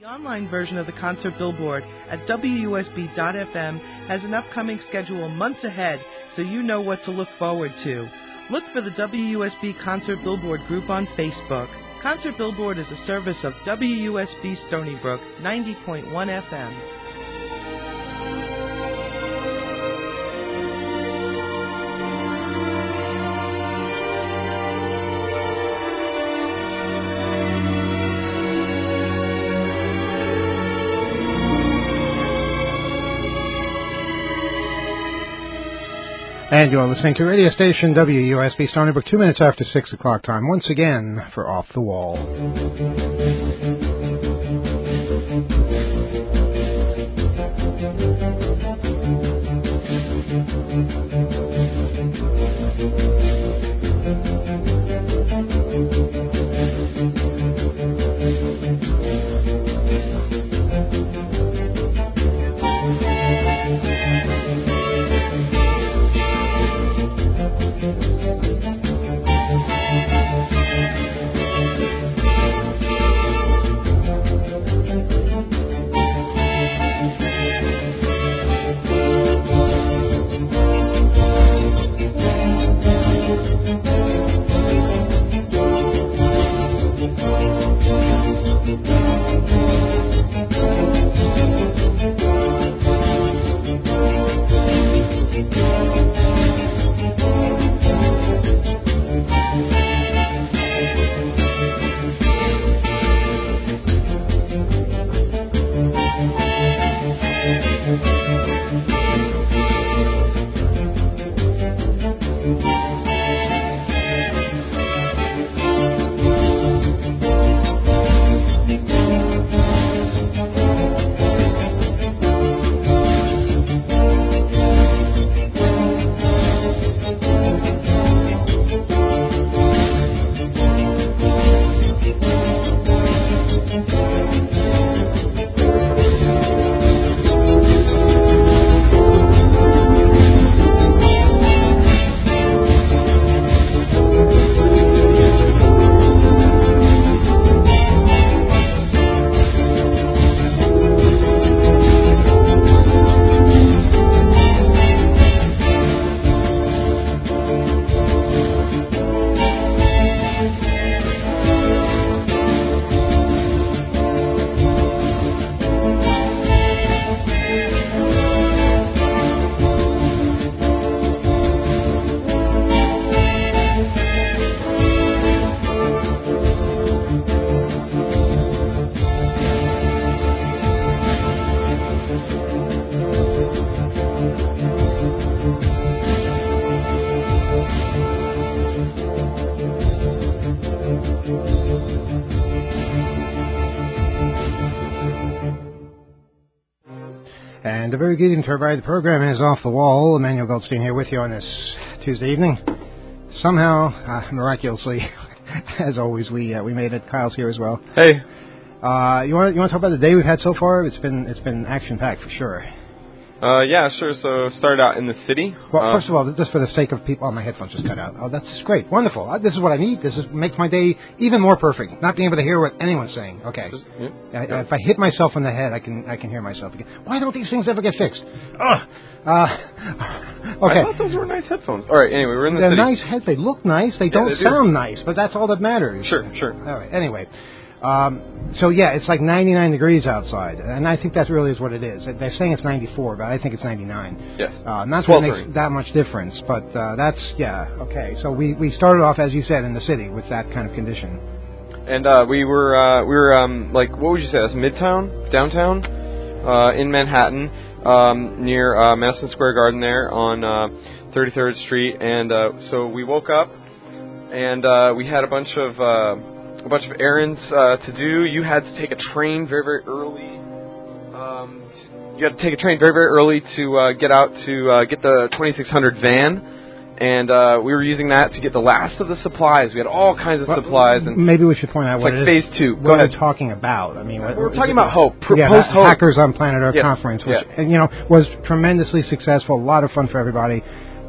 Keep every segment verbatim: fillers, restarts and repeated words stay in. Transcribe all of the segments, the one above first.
The online version of the Concert Billboard at W U S B dot F M has an upcoming schedule months ahead, so you know what to look forward to. Look for the W U S B Concert Billboard group on Facebook. Concert Billboard is a service of W U S B Stony Brook, ninety point one F M. And you're listening to radio station W U S B Stony Brook, two minutes after six o'clock time, once again for Off the Wall. And a very good evening to everybody. The program is Off the Wall. Emmanuel Goldstein here with you on this Tuesday evening. Somehow, uh, miraculously, as always, we uh, we made it. Kyle's here as well. Hey. Uh, you want you want to talk about the day we've had so far? It's been it's been action packed for sure. Uh, yeah, sure. So started out in the city. Well, uh, first of all, just for the sake of people, oh, my headphones just cut out. Oh, that's great, wonderful. Uh, this is what I need. This is makes my day even more perfect. Not being able to hear what anyone's saying. Okay. Just, yeah, I, yeah. If I hit myself in the head, I can I can hear myself again. Why don't these things ever get fixed? Ugh. Uh, okay. I thought those were nice headphones. All right. Anyway, we're in the They're city. nice heads. They look nice. They Yeah, don't they do. sound nice, but that's all that matters. Sure, sure. All right. Anyway. Um, so, yeah, it's like ninety-nine degrees outside, and I think that really is what it is. They're saying it's ninety-four, but I think it's ninety-nine. Yes. Uh, not that it makes that much difference, but uh, that's, yeah, okay. So we, we started off, as you said, in the city with that kind of condition. And uh, we were, uh, we were um, like, what would you say, that's Midtown, downtown, uh, in Manhattan, um, near uh, Madison Square Garden there on uh, thirty-third Street. And uh, so we woke up, and uh, we had a bunch of... Uh, a bunch of errands uh, to do. You had to take a train very, very early. Um, you had to take a train very, very early to uh, get out to uh, get the twenty-six hundred van. And uh, we were using that to get the last of the supplies. We had all kinds of well, supplies. And maybe we should point out it's what like it phase is, two. Go what ahead. we're talking about. I mean, what, we're talking about hope. Pro- yeah, post hope. Hackers on Planet Earth yeah. conference, which yeah. you know was tremendously successful. A lot of fun for everybody.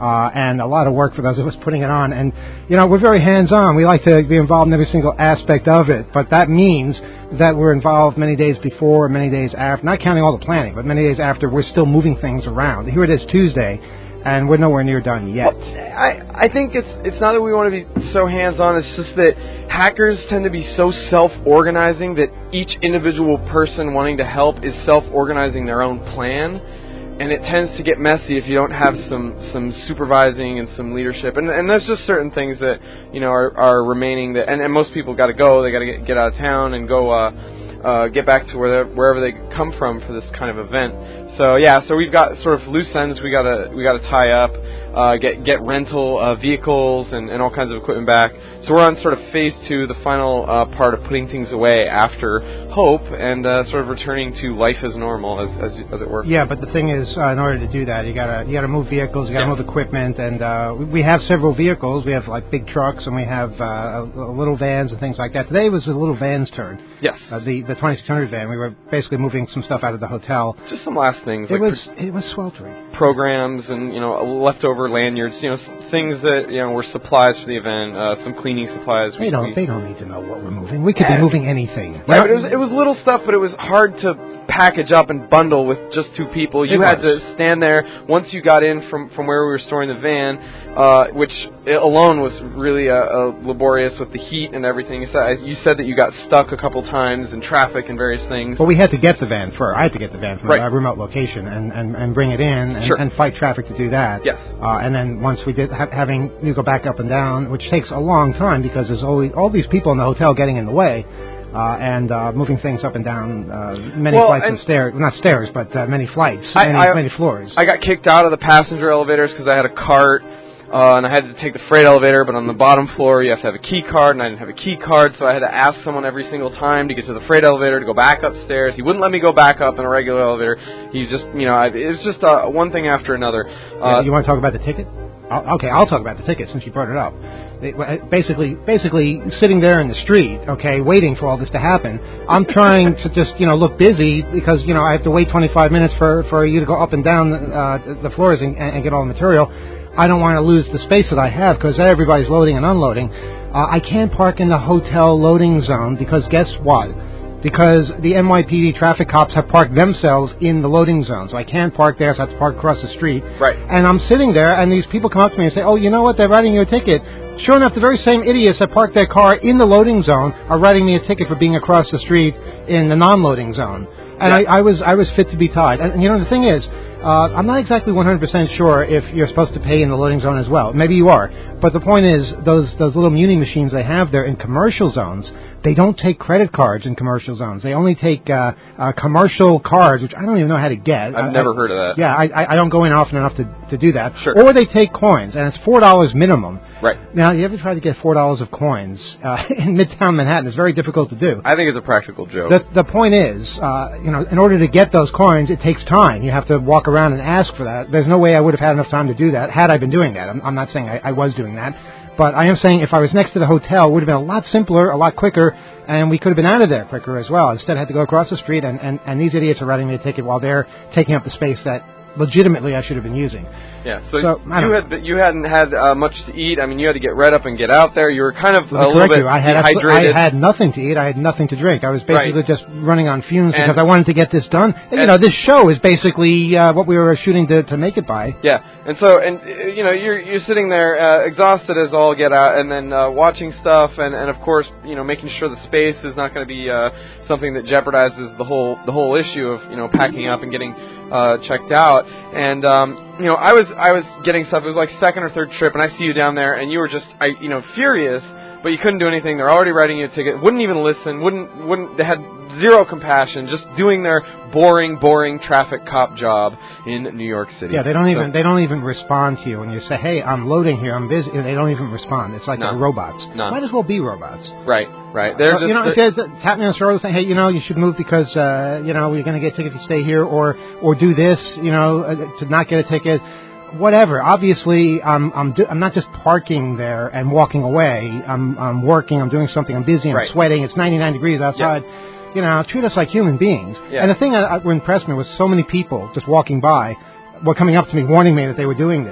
uh, and a lot of work for those of us putting it on. And, you know, we're very hands-on. We like to be involved in every single aspect of it, but that means that we're involved many days before, many days after, not counting all the planning, but many days after, we're still moving things around. Here it is Tuesday, and we're nowhere near done yet. Well, I, I think it's it's not that we want to be so hands-on, it's just that hackers tend to be so self-organizing that each individual person wanting to help is self-organizing their own plan, and it tends to get messy if you don't have some, some supervising and some leadership. And and there's just certain things that, you know, are, are remaining, that, and, and most people got to go, they got to get, get out of town and go uh, uh, get back to where wherever they come from for this kind of event. So yeah, so we've got sort of loose ends we gotta we gotta tie up, uh, get get rental uh, vehicles and, and all kinds of equipment back. So we're on sort of phase two, the final uh, part of putting things away after Hope, and uh, sort of returning to life as normal, as as, as it were. Yeah, but the thing is, uh, in order to do that, you gotta you gotta move vehicles, you gotta yeah. move equipment, and uh, we have several vehicles. We have like big trucks, and we have uh, little vans and things like that. Today was the little van's turn. Yes. Uh, the the twenty-six hundred van. We were basically moving some stuff out of the hotel. Just some last things. It like was pro- it was sweltering. Programs and, you know, leftover lanyards, you know, things that, you know, were supplies for the event, uh, some cleaning supplies. They don't we, they don't need to know what we're moving. We could yeah. be moving anything. Yeah, but it was it was little stuff, but it was hard to package up and bundle with just two people. You it had was. to stand there once you got in from, from where we were storing the van, uh, which alone was really uh, uh, laborious with the heat and everything. You said that you got stuck a couple times in traffic and various things. Well, we had to get the van first. I had to get the van from right. a remote location and, and, and bring it in and, sure. and fight traffic to do that. Yes. Uh, and then once we did, ha- having you go back up and down, which takes a long time because there's always all these people in the hotel getting in the way. Uh, and uh, moving things up and down uh, many well, flights of stairs, not stairs, but uh, many flights, I, many, I, many floors. I got kicked out of the passenger elevators because I had a cart, uh, and I had to take the freight elevator, but on the bottom floor you have to have a key card, and I didn't have a key card, so I had to ask someone every single time to get to the freight elevator to go back upstairs. He wouldn't let me go back up in a regular elevator. He just, you know, I, it was just uh, one thing after another. Uh, yeah, you want to talk about the ticket? I'll, okay, I'll talk about the ticket since you brought it up. Basically, basically sitting there in the street, okay, waiting for all this to happen. I'm trying to just, you know, look busy because, you know, I have to wait twenty-five minutes for, for you to go up and down uh, the floors and, and get all the material. I don't want to lose the space that I have because everybody's loading and unloading. Uh, I can't park in the hotel loading zone because guess what? Because the N Y P D traffic cops have parked themselves in the loading zone. So I can't park there, so I have to park across the street. Right. And I'm sitting there, and these people come up to me and say, oh, you know what, they're writing you a ticket. Sure enough, the very same idiots that parked their car in the loading zone are writing me a ticket for being across the street in the non-loading zone. And yeah. I, I was I was fit to be tied. And, you know, the thing is, uh, I'm not exactly one hundred percent sure if you're supposed to pay in the loading zone as well. Maybe you are. But the point is, those those little Muni machines they have there in commercial zones, they don't take credit cards in commercial zones. They only take uh, uh, commercial cards, which I don't even know how to get. I've I, never I, heard of that. Yeah, I, I don't go in often enough to, to do that. Sure. Or they take coins, and it's four dollars minimum. Right. Now, you ever try to get four dollars of coins uh, in Midtown Manhattan? It's very difficult to do. I think it's a practical joke. The, the point is, uh, you know, in order to get those coins, it takes time. You have to walk around and ask for that. There's no way I would have had enough time to do that had I been doing that. I'm, I'm not saying I, I was doing that. But I am saying if I was next to the hotel, it would have been a lot simpler, a lot quicker, and we could have been out of there quicker as well. Instead, I had to go across the street, and, and, and these idiots are writing me a ticket while they're taking up the space that legitimately I should have been using. Yeah, so, so you had you hadn't had uh, much to eat. I mean, you had to get read up and get out there. You were kind of Let a little bit you. I had dehydrated. I had nothing to eat. I had nothing to drink. I was basically right. just running on fumes and, because I wanted to get this done. And, you know, this show is basically uh, what we were shooting to, to make it by. Yeah, and so and uh, you know you're you're sitting there uh, exhausted as all get out, and then uh, watching stuff, and, and of course you know making sure the space is not going to be uh, something that jeopardizes the whole the whole issue of you know packing up and getting uh, checked out. And um, you know I was I was getting stuff. It was like second or third trip, and I see you down there, and you were just I you know furious, but you couldn't do anything. They're already writing you a ticket. Wouldn't even listen. Wouldn't wouldn't. They had zero compassion. Just doing their boring, boring traffic cop job in New York City. Yeah, they don't even so, they don't even respond to you when you say, "Hey, I'm loading here. I'm busy." They don't even respond. It's like no, they're robots. No. Might as well be robots. Right, right. They're uh, just you know, if they're tapping me on the shoulder saying, "Hey, you know, you should move because uh, you know we're going to get a ticket to stay here, or or do this, you know, uh, to not get a ticket." Whatever. Obviously, I'm I'm do, I'm not just parking there and walking away. I'm I'm working. I'm doing something. I'm busy. I'm right. sweating. It's ninety-nine degrees outside. Yeah. You know, treat us like human beings. Yeah. And the thing that impressed me was so many people just walking by were coming up to me, warning me that they were doing this.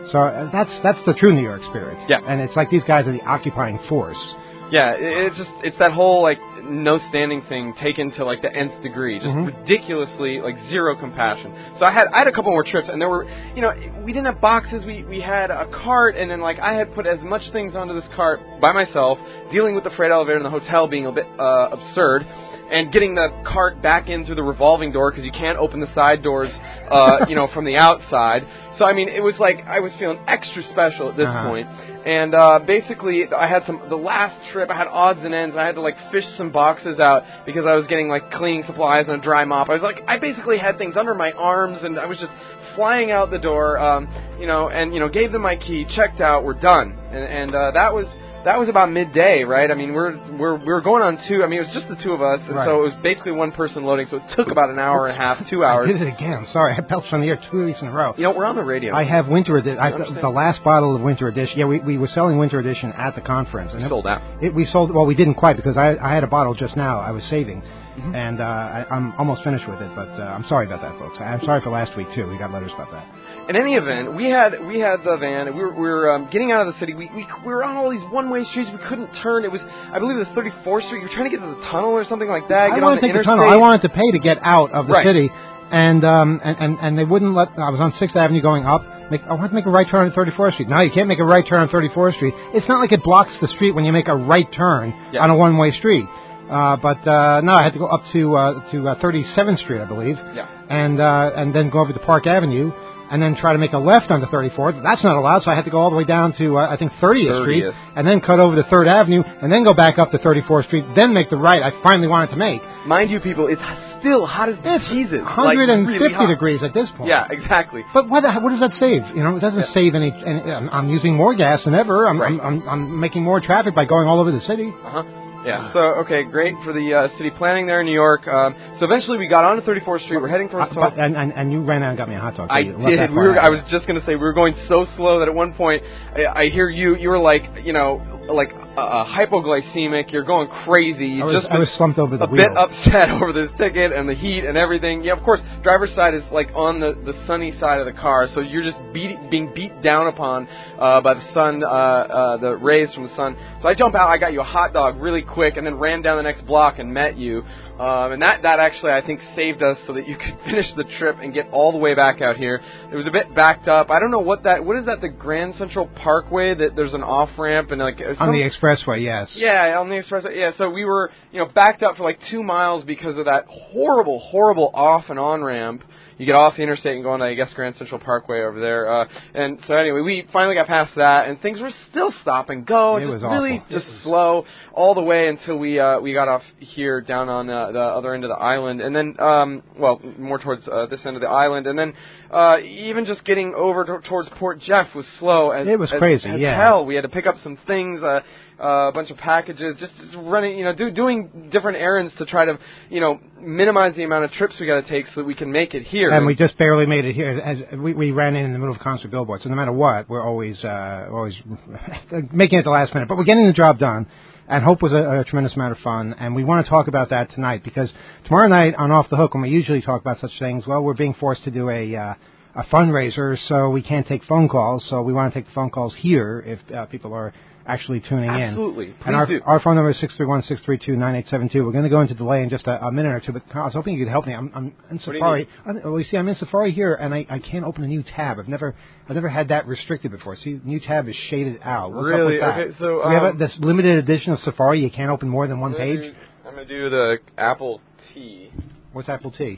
So uh, that's that's the true New York spirit. Yeah. And it's like these guys are the occupying force. Yeah, it, it's just it's that whole like no standing thing taken to like the nth degree, just Mm-hmm. ridiculously like zero compassion. So I had I had a couple more trips, and there were you know we didn't have boxes, we we had a cart, and then like I had put as much things onto this cart by myself, dealing with the freight elevator in the hotel being a bit uh, absurd. And getting the cart back in through the revolving door because you can't open the side doors, uh, you know, from the outside. So I mean, it was like I was feeling extra special at this Uh-huh. point. And uh, basically, I had some. The last trip, I had odds and ends. I had to like fish some boxes out because I was getting like cleaning supplies and a dry mop. I was like, I basically had things under my arms, and I was just flying out the door. Um, you know, and you know, gave them my key, checked out, we're done, and, and uh, that was. That was about midday, right? I mean, we're we're we were going on two. I mean, it was just the two of us, and Right. so it was basically one person loading. So it took about an hour and a half, two hours. I did it again. Sorry, I belched on the air two weeks in a row. You know, we're on the radio. I have winter edition. You understand? The last bottle of winter edition. Yeah, we we were selling winter edition at the conference, and We it, sold out. It, we sold. Well, we didn't quite because I I had a bottle just now. I was saving, Mm-hmm. and uh, I, I'm almost finished with it. But uh, I'm sorry about that, folks. I'm sorry for last week too. We got letters about that. In any event, we had we had the van, and we were, we were um, getting out of the city. We, we we were on all these one-way streets. We couldn't turn. It was, I believe, it was thirty-fourth Street. You were trying to get to the tunnel or something like that. I get wanted on to the take the interstate. tunnel. I wanted to pay to get out of the Right. city, and um and, and and they wouldn't let. I was on Sixth Avenue going up. Make, I wanted to make a right turn on thirty-fourth Street. No, you can't make a right turn on thirty-fourth Street. It's not like it blocks the street when you make a right turn Yeah. on a one-way street. Uh, but uh, no, I had to go up to uh, to uh, thirty-seventh Street, I believe, Yeah. and uh, and then go over to Park Avenue, and then try to make a left onto thirty-fourth. That's not allowed, so I had to go all the way down to uh, I think thirtieth Street, thirtieth. and then cut over to Third Avenue, and then go back up to thirty-fourth Street, then make the right I finally wanted to make. Mind you, people, it's still hot as It's Jesus. one hundred fifty like, really hot. degrees at this point. Yeah, exactly. But what what does that save? You know, it doesn't Yeah. save any. any I'm, I'm using more gas than ever. I'm, Right. I'm I'm I'm making more traffic by going all over the city. Uh huh. Yeah. So okay, great for the uh, city planning there in New York. Um, so eventually we got onto thirty-fourth Street. We're heading for Uh, a but, and, and and you ran out and got me a hot dog. I You left did. that We far were. out. I was just gonna say we were going so slow that at one point I, I hear you. You were like, you know, like uh, hypoglycemic. You're going crazy. You I was, just I was slumped over the a wheel. bit upset over this ticket and the heat and everything. Yeah, of course, driver's side is like on the, the sunny side of the car, so you're just beat, being beat down upon uh, by the sun, uh, uh, the rays from the sun. So I jump out, I got you a hot dog really quick, and then ran down the next block and met you. Um, and that, that actually, I think, saved us so that you could finish the trip and get all the way back out here. It was a bit backed up. I don't know what that, what is that, the Grand Central Parkway, that there's an off-ramp and like... On some, the expressway, yes. Yeah, on the expressway. Yeah, so we were, you know, backed up for like two miles because of that horrible, horrible off and on ramp. You get off the interstate and go on to, I guess, Grand Central Parkway over there. Uh, and so anyway, we finally got past that, and things were still stop and go. It just was really awful. just slow all the way until we uh, we got off here down on uh, the other end of the island, and then um, well, more towards uh, this end of the island, and then uh, even just getting over to, towards Port Jeff was slow. As, It was as, crazy, as yeah. hell. We had to pick up some things. Uh, Uh, a bunch of packages, just, just running, you know, do, doing different errands to try to, you know, minimize the amount of trips we got to take so that we can make it here. And we just barely made it here. As we, we ran in in the middle of concert billboard, so no matter what, we're always uh, always making it at the last minute. But we're getting the job done, and Hope was a, a tremendous amount of fun. And we want to talk about that tonight because tomorrow night on Off the Hook, when we usually talk about such things, well, we're being forced to do a uh, a fundraiser, so we can't take phone calls. So we want to take the phone calls here if uh, people are actually tuning in. Absolutely. Please and our, do. our phone number is six three one, six three two, nine eight seven two. We're going to go into delay in just a, a minute or two, but I was hoping you could help me. I'm, I'm in do you Safari. Well, you see, I'm in Safari here, and I, I can't open a new tab. I've never I've never had that restricted before. See, new tab is shaded out. What's Really? up with that? Okay, so, we have a, um, this limited edition of Safari. You can't open more than one I'm gonna page. do- I'm going to do the Apple T. What's Apple T?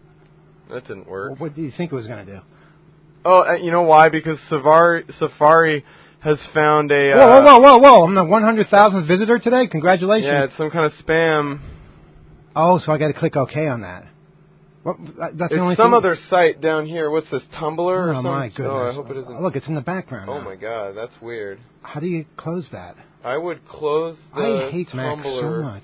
That didn't work. What do you think it was going to do? Oh, uh, you know why? Because Safari Safari has found a... Whoa, Uh, whoa, whoa, whoa, whoa! I'm the one hundred thousandth visitor today. Congratulations. Yeah, it's some kind of spam. Oh, so I got to click OK on that. Well, that- that's the only It's some thing. other site down here. What's this, Tumblr or Oh something? my goodness! Oh, I hope it isn't. Look, it's in the background. Oh now. my god, that's weird. How do you close that? I would close the I hate Tumblr. Mac so much.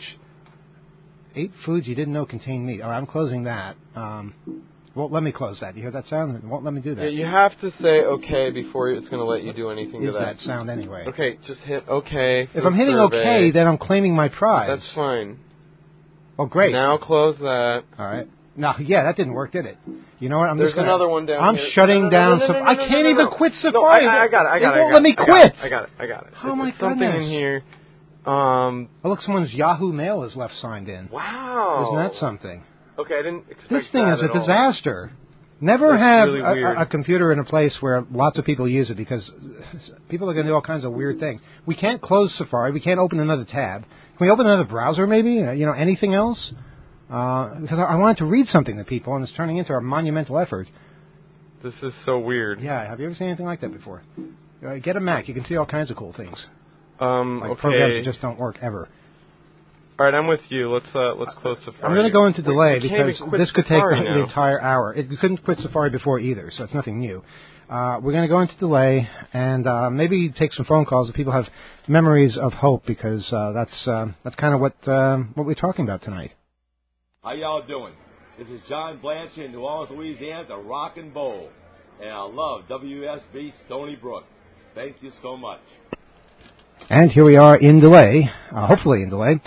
Eight foods you didn't know contain meat. All right, I'm closing that. Um, won't let me close that. You hear that sound? It won't let me do that. Yeah, you have to say okay before it's going to let you do anything Is to that. that sound anyway? Okay, just hit okay. for If the I'm hitting survey. OK, then I'm claiming my prize. That's fine. Oh, great. Now close that. All right. No, yeah, that didn't work, did it? You know what? I'm There's just gonna, another one down I'm here. shutting no, no, down. No, no, no, Saf- no, I no, can't no, even no. quit No, Safari. I, I got it. I got they it. won't I got let me it, quit. I got it. I got it. Oh It's my something goodness. in here. Um. Oh, look, someone's Yahoo Mail is left signed in. Wow. Isn't that something? Okay, I didn't expect This thing that is a at all. disaster. Never That's have really a, weird. a, a computer in a place where lots of people use it because people are going to do all kinds of weird things. We can't close Safari. We can't open another tab. Can we open another browser maybe? Uh, you know, anything else? Uh, because I, I wanted to read something to people, and it's turning into a monumental effort. This is so weird. Yeah, have you ever seen anything like that before? Uh, get a Mac. You can see all kinds of cool things. Um, Like okay. programs that just don't work ever. All right, I'm with you. Let's uh, let's close Safari. I'm going to go into We- delay we can't because even quit this could take Safari the, now. the entire hour. It, we couldn't quit Safari before either, so it's nothing new. Uh, we're going to go into delay and uh, maybe take some phone calls if people have memories of hope, because uh, that's uh, that's kind of what um, what we're talking about tonight. How y'all doing? This is John Blanchard in New Orleans, Louisiana, the Rock and Bowl. And I love W S B Stony Brook. Thank you so much. And here we are in delay, uh, hopefully in delay.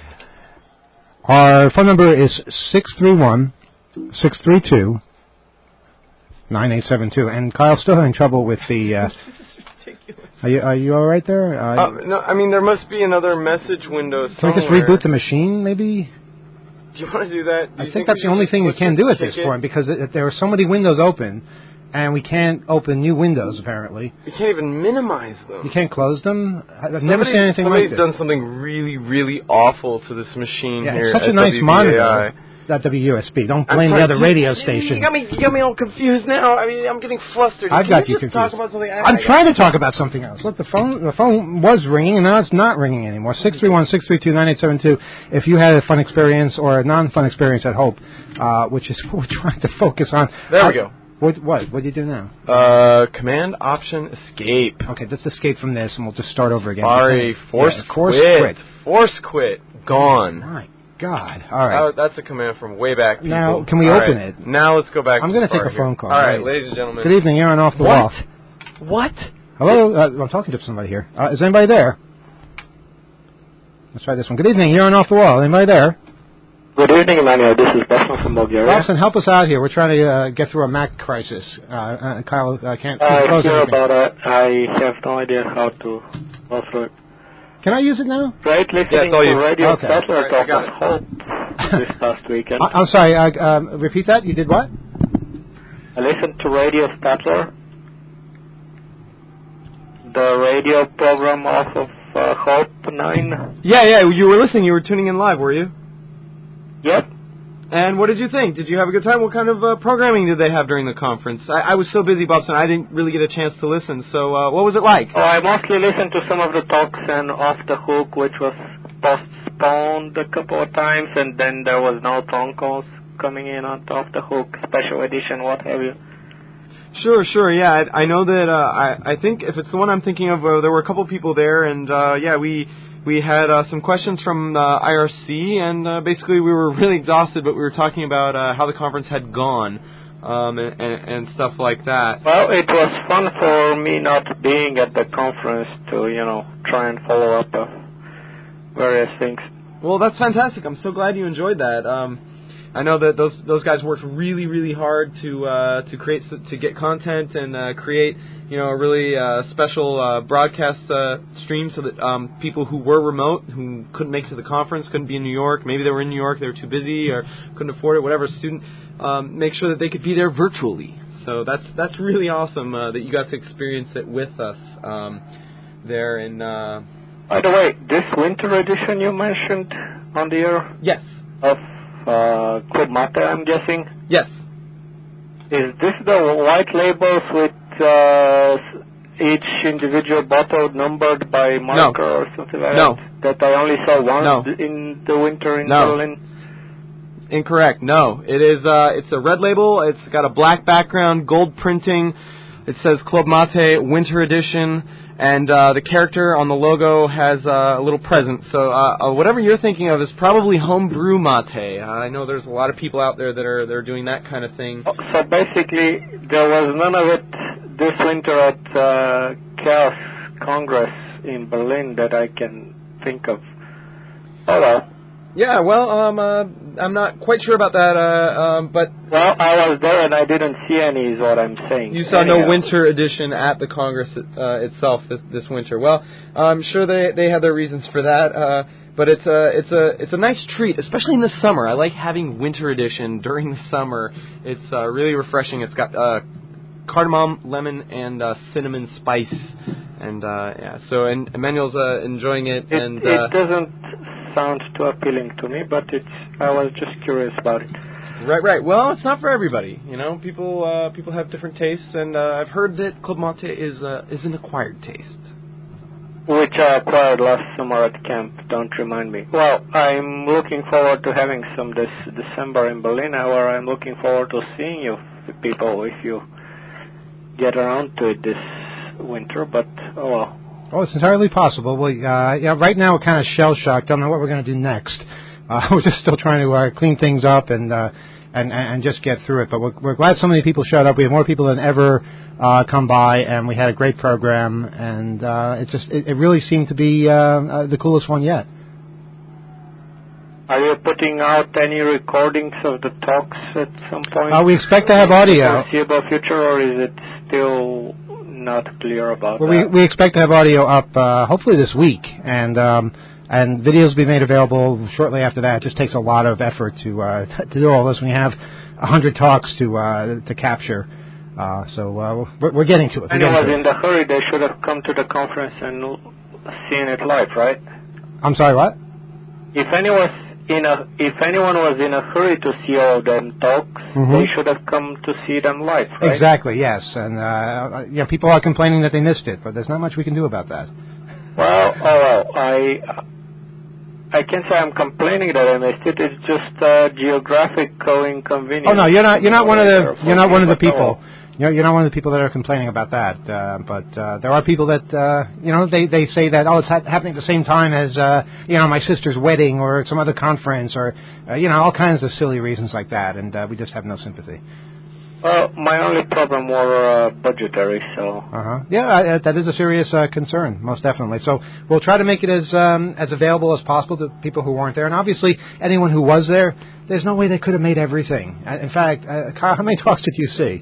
Our phone number is six three one, six three two, nine eight seven two. And Kyle's still having trouble with the... Uh, are you are you all right there? Uh, Uh, no, I mean, there must be another message window can somewhere. we just reboot the machine, maybe? Do you want to do that? Do I you think we that's the should only just thing we let's can just do at kick this it? point, because it, there are so many windows open, and we can't open new windows, apparently. You can't even minimize them. You can't close them? I've never Somebody- seen anything like somebody's this. done something really, really awful to this machine Yeah, here it's such at a nice W B A I. monitor. That W U S B. Don't I'm blame sorry, the other you- radio you- station. You got me. You got me all confused now. I mean, I'm getting flustered. I've Can got you just confused. Talk about something. I, I'm I trying to talk about something else. Look, the phone the phone was ringing, and now it's not ringing anymore. six three one, six three two, nine eight seven two. If you had a fun experience or a non-fun experience at Hope, uh, which is what we're trying to focus on. There we go. What what what do you do now? Uh, Command Option Escape. Okay, let's escape from this, and we'll just start over again. Sorry, force, yeah, force quit. quit. Force quit. Gone. My God. All right. Uh, that's a command from way back. People. Now, can we All open right. it? Now let's go back. I'm going to take a here. phone call. All right, Right. ladies and gentlemen. Good evening. You're on Off the What? Wall. What? Hello. Uh, I'm talking to somebody here. Uh, is anybody there? Let's try this one. Good evening. You're on Off the Wall. Anybody there? Good evening, Emmanuel. This is Boston from Bulgaria. Boston, help us out here. We're trying to uh, get through a Mac crisis. Uh, uh, Kyle, I can't I close hear anything. about it. I have no idea how to go through it. Can I use it now? Great listening Yeah, it's all to you. Radio Okay. Settler Right, I talk got of it. Hope this past weekend. I, I'm sorry. Uh, um, repeat that. You did what? I listened to Radio Statler, the radio program off of uh, Hope nine. Yeah, yeah. You were listening. You were tuning in live, were you? Yep. And what did you think? Did you have a good time? What kind of uh, programming did they have during the conference? I, I was so busy, Bobson, I didn't really get a chance to listen. So, uh, what was it like? Oh, I mostly listened to some of the talks and Off the Hook, which was postponed a couple of times, and then there was no phone calls coming in on Off the Hook, special edition, what have you. Sure, sure, yeah. I, I know that. Uh, I, I think if it's the one I'm thinking of, uh, there were a couple people there, and uh, yeah, we we had uh, some questions from uh, I R C, and uh, basically we were really exhausted, but we were talking about uh, how the conference had gone um, and, and, and stuff like that. Well, it was fun for me not being at the conference to, you know, try and follow up uh, various things. Well, that's fantastic. I'm so glad you enjoyed that. Um, I know that those those guys worked really, really hard to uh, to create to get content and uh, create you know a really uh, special uh, broadcast uh, stream so that um, people who were remote, who couldn't make it to the conference, couldn't be in New York, maybe they were in New York, they were too busy or couldn't afford it, whatever student, um, make sure that they could be there virtually. So that's that's really awesome uh, that you got to experience it with us um, there in. Uh, By the way, this winter edition you mentioned on the air yes. of uh, Club Mate, I'm guessing. Yes. Is this the white labels with uh, each individual bottle numbered by marker No. or something like No. that? That I only saw once No. in the winter in No. Berlin. Incorrect. No, it is. Uh, it's a red label. It's got a black background, gold printing. It says Club Mate Winter Edition, and uh, the character on the logo has uh, a little present. So uh, uh, whatever you're thinking of is probably homebrew mate. Uh, I know there's a lot of people out there that are that are doing that kind of thing. Oh, so basically, there was none of it this winter at uh, Chaos Congress in Berlin that I can think of. Oh well. Yeah, well, um, uh, I'm not quite sure about that, uh, um, but... Well, I was there and I didn't see any is what I'm saying. You saw Anyhow. no winter edition at the Congress uh, itself this, this winter. Well, I'm sure they, they have their reasons for that, uh, but it's a, it's, a, it's a nice treat, especially in the summer. I like having winter edition during the summer. It's uh, really refreshing. It's got uh, cardamom, lemon, and uh, cinnamon spice. And, uh, yeah, so and Emmanuel's uh, enjoying it. It, and uh, it doesn't sound too appealing to me, but it's. I was just curious about it. Right, right. Well, it's not for everybody. You know, people uh, people have different tastes, and uh, I've heard that Club Mate is uh, is an acquired taste. Which I acquired last summer at camp. Don't remind me. Well, I'm looking forward to having some this December in Berlin, where I'm looking forward to seeing you people if you get around to it this winter. But oh well. Oh, it's entirely possible. Well, uh, yeah, right now we're kind of shell-shocked. Don't know what we're going to do next. Uh, we're just still trying to uh, clean things up and, uh, and and just get through it. But we're, we're glad so many people showed up. We have more people than ever uh, come by, and we had a great program. And uh, it just it, it really seemed to be uh, uh, the coolest one yet. Are you putting out any recordings of the talks at some point? Uh, we expect to have audio. Foreseeable future, or is it still not clear about well, that? We we expect to have audio up uh, hopefully this week, and um, and videos will be made available shortly after that. It just takes a lot of effort to uh, to do all this when you have a hundred talks to uh, to capture. Uh, so uh, we're, we're getting to it. And it was in the hurry. They should have come to the conference and seen it live, right? I'm sorry, what? If anyone in a if anyone was in a hurry to see all them talks, mm-hmm. they should have come to see them live, right? Exactly, yes. And uh, yeah, people are complaining that they missed it, but there's not much we can do about that. Well, oh well, I I can't say I'm complaining that I missed it. It's just uh, geographical inconvenience. Oh no, you're not. You're not one of the. You're not one of the people. You're, you're not one of the people that are complaining about that. Uh, but uh, there are people that uh, you know they, they say that oh it's ha- happening at the same time as uh, you know my sister's wedding or some other conference or uh, you know all kinds of silly reasons like that, and uh, we just have no sympathy. Well, my only problem were uh, budgetary, so. Uh huh. Yeah, I, that is a serious uh, concern, most definitely. So we'll try to make it as um, as available as possible to people who weren't there, and obviously anyone who was there. There's no way they could have made everything. Uh, in fact, uh, Kyle, how many talks did you see?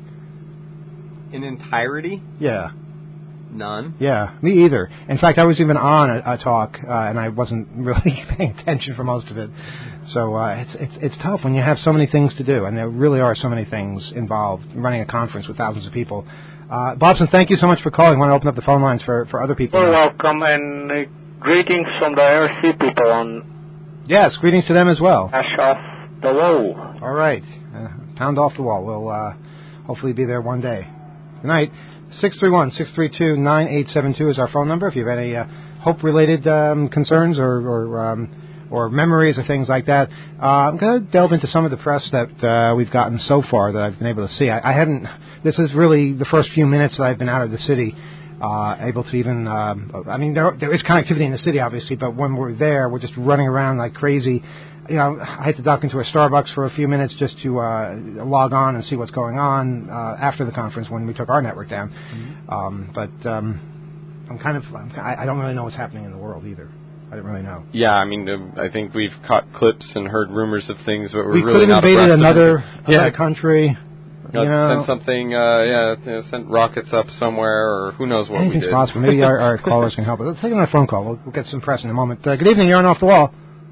In entirety? Yeah. None. Yeah, me either. In fact, I was even on a, a talk, uh, and I wasn't really paying attention for most of it. So uh, it's it's it's tough when you have so many things to do, and there really are so many things involved. Running a conference with thousands of people. Uh, Bobson, thank you so much for calling. I want to open up the phone lines for, for other people. You're welcome, and uh, greetings from the R C people on. Yes, greetings to them as well. Ash off the wall. All right, uh, pound off the wall. We'll uh, hopefully be there one day. Good night. six three one, six three two, nine eight seven two is our phone number. If you have any uh, hope-related um, concerns or or, um, or memories or things like that, uh, I'm going to delve into some of the press that uh, we've gotten so far that I've been able to see. I, I haven't. This is really the first few minutes that I've been out of the city, uh, able to even. Um, I mean, there there is connectivity in the city, obviously, but when we're there, we're just running around like crazy. You know, I had to duck into a Starbucks for a few minutes just to uh, log on and see what's going on uh, after the conference when we took our network down. Mm-hmm. Um, but um, I'm kind of, I'm, I don't really know what's happening in the world either. I don't really know. Yeah, I mean, uh, I think we've caught clips and heard rumors of things, but we're we really not abreast of it. We could have invaded another, yeah. another country. You uh, know, sent something, uh, yeah, you know, sent rockets up somewhere, or who knows what anything's we did. possible. Maybe our, our callers can help us. Let's take another phone call. We'll, we'll get some press in a moment. Uh, good evening. You're on Off the Wall.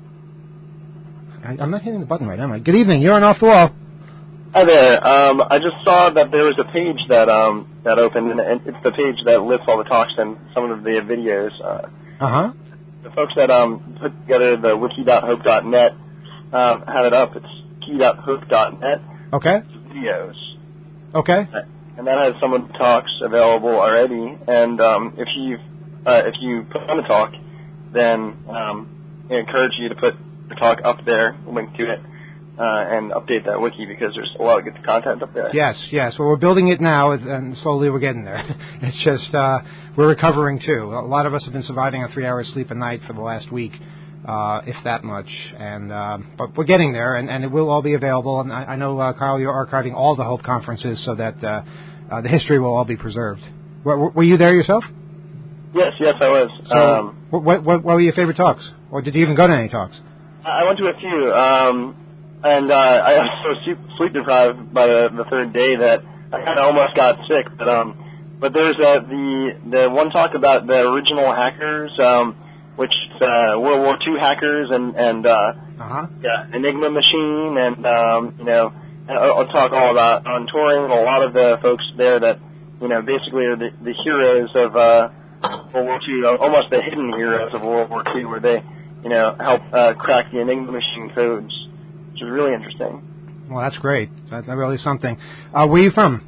I, I'm not hitting the button right, am I? Good evening. You're on Off the Wall. Hi there. Um, I just saw that there was a page that um, that opened, and it's the page that lists all the talks and some of the videos. Uh huh. The folks that um, put together the wiki dot hope dot net um, have it up. It's wiki dot hope dot net. Okay. Videos. Okay. And that has some of the talks available already. And um, if you uh, if you put on the talk, then um, I encourage you to put the talk up there, link to it, uh, and update that wiki because there's a lot of good content up there. Yes, yes. Well, we're building it now, and slowly we're getting there. It's just uh, we're recovering too. A lot of us have been surviving on three hours sleep a night for the last week, uh, if that much. And uh, but we're getting there, and, and it will all be available. And I, I know, uh, Kyle, you're archiving all the Hope conferences so that uh, uh, the history will all be preserved. Were, were you there yourself? Yes, yes, I was. So um, what, what, what were your favorite talks? Or did you even go to any talks? I went to a few, um, and uh, I was so sleep deprived by the, the third day that I kind of almost got sick. But um, but there's uh, the the one talk about the original hackers, um, which uh, World War Two hackers, and and uh, uh-huh. yeah, Enigma Machine, and um, you know, and I'll, I'll talk all about on touring with a lot of the folks there that you know basically are the, the heroes of uh, World War Two, almost the hidden heroes of World War Two, where they you know help uh, crack the Enigma Machine codes, which is really interesting. Well, that's great. That, that really is something. Uh, where are you from?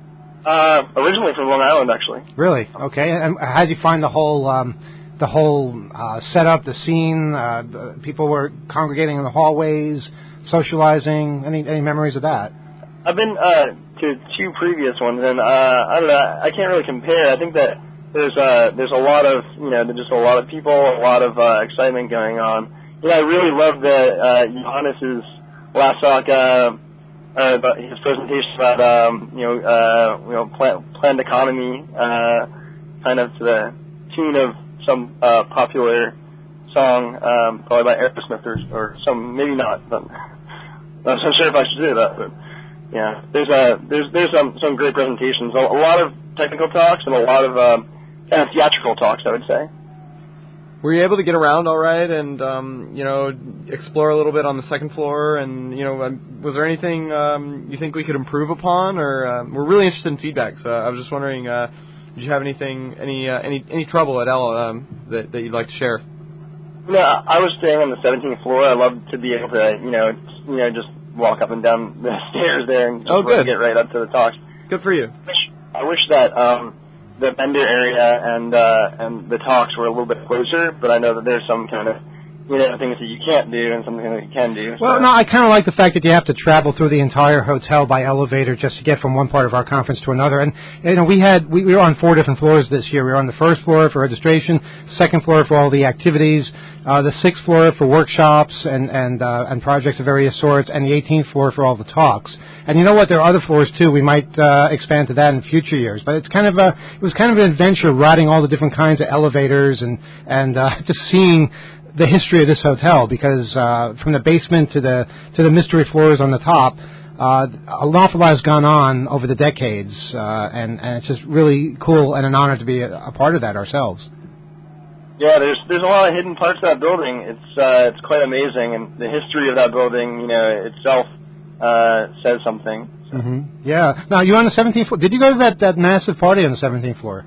Uh, originally from Long Island, actually. Really? Okay. And how did you find the whole um, the whole uh, setup, the scene? Uh, the people were congregating in the hallways, socializing. Any any memories of that? I've been uh, to two previous ones, and uh, I don't know. I can't really compare. I think that there's uh, there's a lot of you know there's just a lot of people, a lot of uh, excitement going on. You know, I really love the uh, Johannes's last talk. Uh, Uh, about his presentation about um, you know uh, you know plan, planned economy, uh, kind of to the tune of some uh, popular song, um, probably by Aerosmith or, or some, maybe not, but I'm not so sure if I should say that. But yeah, there's a there's there's some some great presentations, a, a lot of technical talks and a lot of um, kind of theatrical talks, I would say. Were you able to get around all right and, um, you know, explore a little bit on the second floor? And, you know, um, was there anything um, you think we could improve upon? Or um, we're really interested in feedback. So I was just wondering, uh, did you have anything, any uh, any any trouble at all um, that, that you'd like to share? No, I was staying on the seventeenth floor. I love to be able to, you know, you know, just walk up and down the stairs there and just oh, good. get right up to the talks. Good for you. I wish that um, the vendor area and uh, and the talks were a little bit closer, but I know that there's some kind of you know things that you can't do and something that you can do. Well, so. no, I kind of like the fact that you have to travel through the entire hotel by elevator just to get from one part of our conference to another. And you know, we had we, we were on four different floors this year. We were on the first floor for registration, second floor for all the activities, uh, the sixth floor for workshops and and uh, and projects of various sorts, and the eighteenth floor for all the talks. And you know what? There are other floors too. We might uh, expand to that in future years. But it's kind of a it was kind of an adventure riding all the different kinds of elevators and and uh, just seeing the history of this hotel, because uh, from the basement to the to the mystery floors on the top, uh, an awful lot has gone on over the decades, uh, and and it's just really cool and an honor to be a, a part of that ourselves. Yeah, there's there's a lot of hidden parts of that building. It's uh, it's quite amazing, and the history of that building, you know, itself uh, says something. So. Mm-hmm. Yeah. Now you're on the seventeenth floor. Did you go to that, that massive party on the seventeenth floor?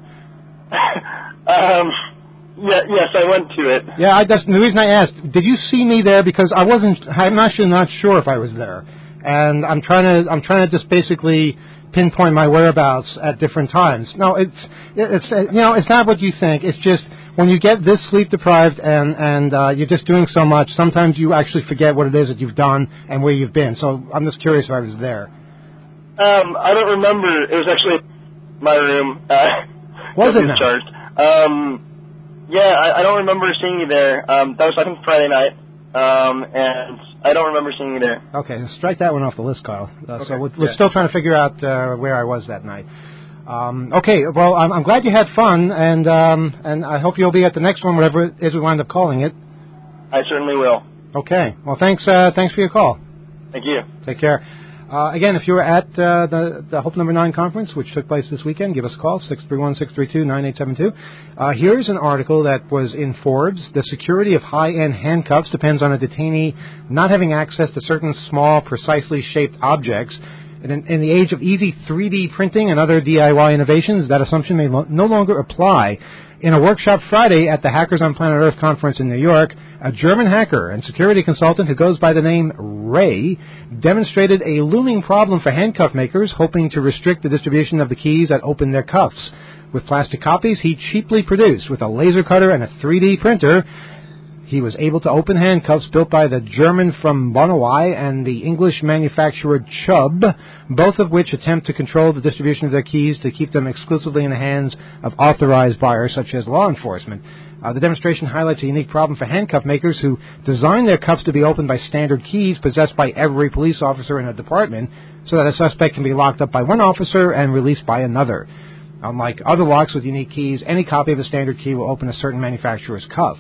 um. Yeah, yes, I went to it. Yeah, I, that's the reason I asked. Did you see me there? Because I wasn't. I'm actually not sure if I was there, and I'm trying to. I'm trying to just basically pinpoint my whereabouts at different times. No, it's it's you know it's not what you think. It's just when you get this sleep deprived and and uh, you're just doing so much, sometimes you actually forget what it is that you've done and where you've been. So I'm just curious if I was there. Um, I don't remember. It was actually my room. Uh, was it now? Charged. Um. Yeah, I, I don't remember seeing you there. Um, that was, I think, Friday night, um, and I don't remember seeing you there. Okay, strike that one off the list, Kyle. Uh, okay. So we're, we're yeah. still trying to figure out uh, where I was that night. Um, okay, well, I'm, I'm glad you had fun, and um, and I hope you'll be at the next one, whatever it is we wind up calling it. I certainly will. Okay, well, thanks, uh, thanks for your call. Thank you. Take care. Uh, again, if you were at uh, the, the Hope Number nine conference, which took place this weekend, give us a call, six three one, six three two, nine eight seven two. Uh, here's an article that was in Forbes. The security of high-end handcuffs depends on a detainee not having access to certain small, precisely shaped objects. And in, in the age of easy three D printing and other D I Y innovations, that assumption may lo- no longer apply. In a workshop Friday at the Hackers on Planet Earth conference in New York, a German hacker and security consultant who goes by the name Ray demonstrated a looming problem for handcuff makers hoping to restrict the distribution of the keys that open their cuffs. With plastic copies he cheaply produced with a laser cutter and a three D printer, he was able to open handcuffs built by the German from Bonnewey and the English manufacturer Chubb, both of which attempt to control the distribution of their keys to keep them exclusively in the hands of authorized buyers such as law enforcement. Uh, the demonstration highlights a unique problem for handcuff makers who design their cuffs to be opened by standard keys possessed by every police officer in a department so that a suspect can be locked up by one officer and released by another. Unlike other locks with unique keys, any copy of a standard key will open a certain manufacturer's cuff.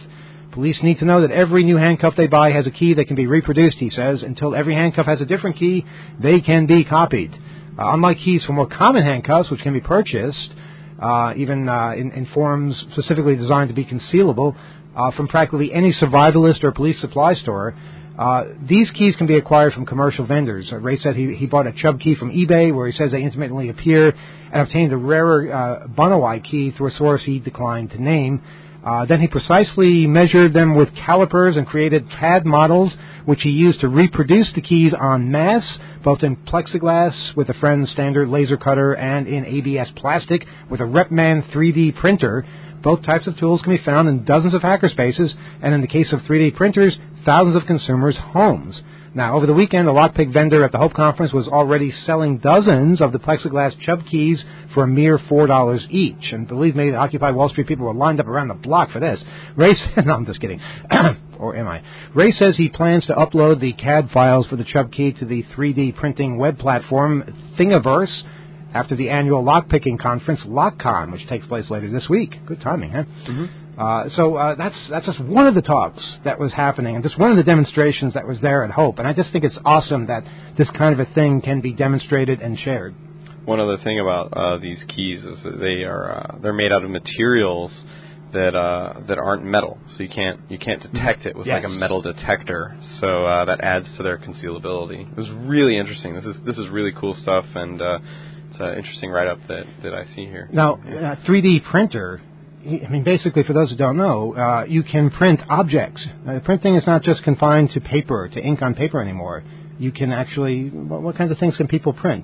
Police need to know that every new handcuff they buy has a key that can be reproduced, he says. Until every handcuff has a different key, they can be copied. Uh, unlike keys for more common handcuffs, which can be purchased, uh, even uh, in, in forms specifically designed to be concealable, uh, from practically any survivalist or police supply store, uh, these keys can be acquired from commercial vendors. Uh, Ray said he, he bought a Chubb key from eBay, where he says they intermittently appear, and obtained a rarer uh, Bonawai key through a source he declined to name. Uh, then he precisely measured them with calipers and created C A D models, which he used to reproduce the keys en masse, both in plexiglass with a friend's standard laser cutter and in A B S plastic with a Repman three D printer. Both types of tools can be found in dozens of hackerspaces, and in the case of three D printers, thousands of consumers' homes. Now, over the weekend, a lockpick vendor at the Hope Conference was already selling dozens of the plexiglass Chubb keys for a mere four dollars each. And believe me, the Occupy Wall Street people were lined up around the block for this. Ray said, no, I'm just kidding. Or am I? Ray says he plans to upload the C A D files for the Chubb key to the three D printing web platform Thingiverse after the annual lockpicking conference, LockCon, which takes place later this week. Good timing, huh? Mm-hmm. Uh, so uh, that's that's just one of the talks that was happening, and just one of the demonstrations that was there at Hope. And I just think it's awesome that this kind of a thing can be demonstrated and shared. One other thing about uh, these keys is that they are uh, they're made out of materials that uh, that aren't metal, so you can't you can't detect it with yes. like a metal detector. So uh, that adds to their concealability. It was really interesting. This is this is really cool stuff, and uh, it's an interesting write-up that that I see here. Now, uh, three D printer. I mean, basically, for those who don't know, uh, you can print objects. Uh, printing is not just confined to paper, to ink on paper anymore. You can actually, what, what kinds of things can people print?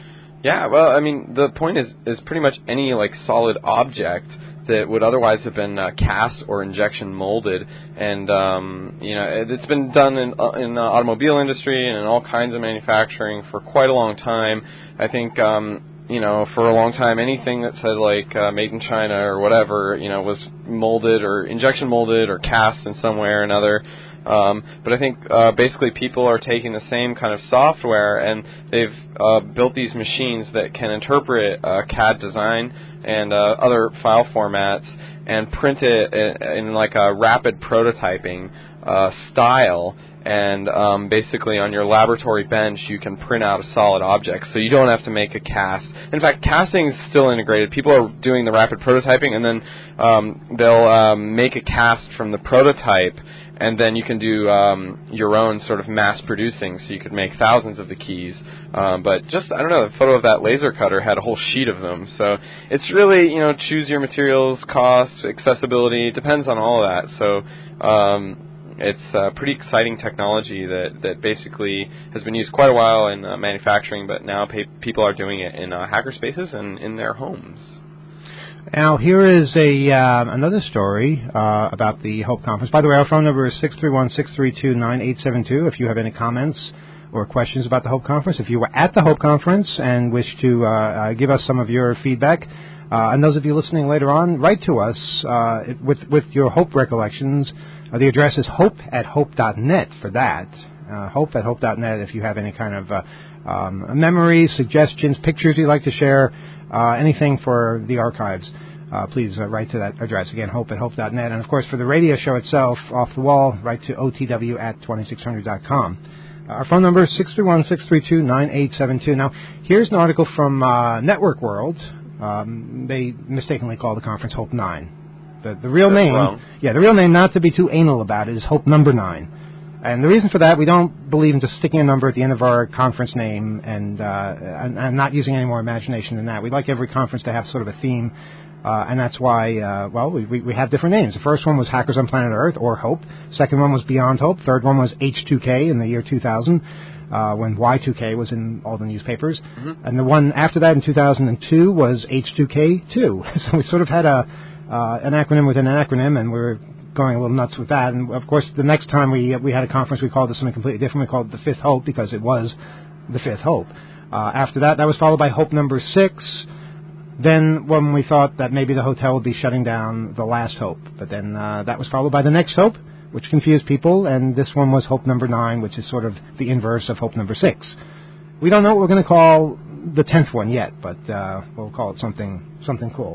Yeah, well, I mean, the point is, is pretty much any, like, solid object that would otherwise have been uh, cast or injection molded. And, um, you know, it, it's been done in, uh, in the automobile industry and in all kinds of manufacturing for quite a long time. I think... Um, You know, for a long time, anything that said, like, uh, made in China or whatever, you know, was molded or injection molded or cast in some way or another. Um, but I think uh, basically people are taking the same kind of software, and they've uh, built these machines that can interpret uh, C A D design and uh, other file formats and print it in, in like a rapid prototyping uh, style. And um, basically on your laboratory bench, you can print out a solid object, so you don't have to make a cast. In fact, casting is still integrated. People are doing the rapid prototyping, and then um, they'll um, make a cast from the prototype, and then you can do um, your own sort of mass producing, so you could make thousands of the keys. Um, but just, I don't know, the photo of that laser cutter had a whole sheet of them. So it's really, you know, choose your materials, cost, accessibility, it depends on all of that. So um, it's a pretty exciting technology that, that basically has been used quite a while in uh, manufacturing, but now pa- people are doing it in uh, hacker spaces and in their homes. Now, here is a uh, another story uh, about the Hope Conference. By the way, our phone number is six three one, six three two, nine eight seven two if you have any comments or questions about the Hope Conference. If you were at the Hope Conference and wish to uh, uh, give us some of your feedback, uh, and those of you listening later on, write to us uh, with, with your Hope recollections. Uh, the address is hope at hope dot net for that. Uh, hope at hope dot net if you have any kind of uh, um, memories, suggestions, pictures you'd like to share, uh, anything for the archives. Uh, please uh, write to that address. Again, hope at hope dot net. And, of course, for the radio show itself, Off the Wall, write to O T W at twenty-six hundred dot com. Uh, our phone number is six three one, six three two, nine eight seven two. Now, here's an article from uh, Network World. Um, they mistakenly call the conference Hope nine. The, the real That's name, wrong. yeah, the real name, not to be too anal about it, is Hope Number nine. And the reason for that, we don't believe in just sticking a number at the end of our conference name and, uh, and, and not using any more imagination than that. We'd like every conference to have sort of a theme, uh, and that's why, uh, well, we, we have different names. The first one was Hackers on Planet Earth, or Hope. Second one was Beyond Hope. Third one was H two K in the year two thousand, uh, when Y two K was in all the newspapers. Mm-hmm. And the one after that in two thousand two was H two K two. So we sort of had a uh, an acronym within an acronym, and we were going a little nuts with that. And, of course, the next time we we had a conference, we called it something completely different. We called it the Fifth Hope because it was the Fifth Hope. Uh, after that, that was followed by Hope Number six. Then when we thought that maybe the hotel would be shutting down, the Last Hope. But then uh, that was followed by the Next Hope, which confused people. And this one was Hope Number nine, which is sort of the inverse of Hope Number six. We don't know what we're going to call the tenth one yet, but uh, we'll call it something something cool.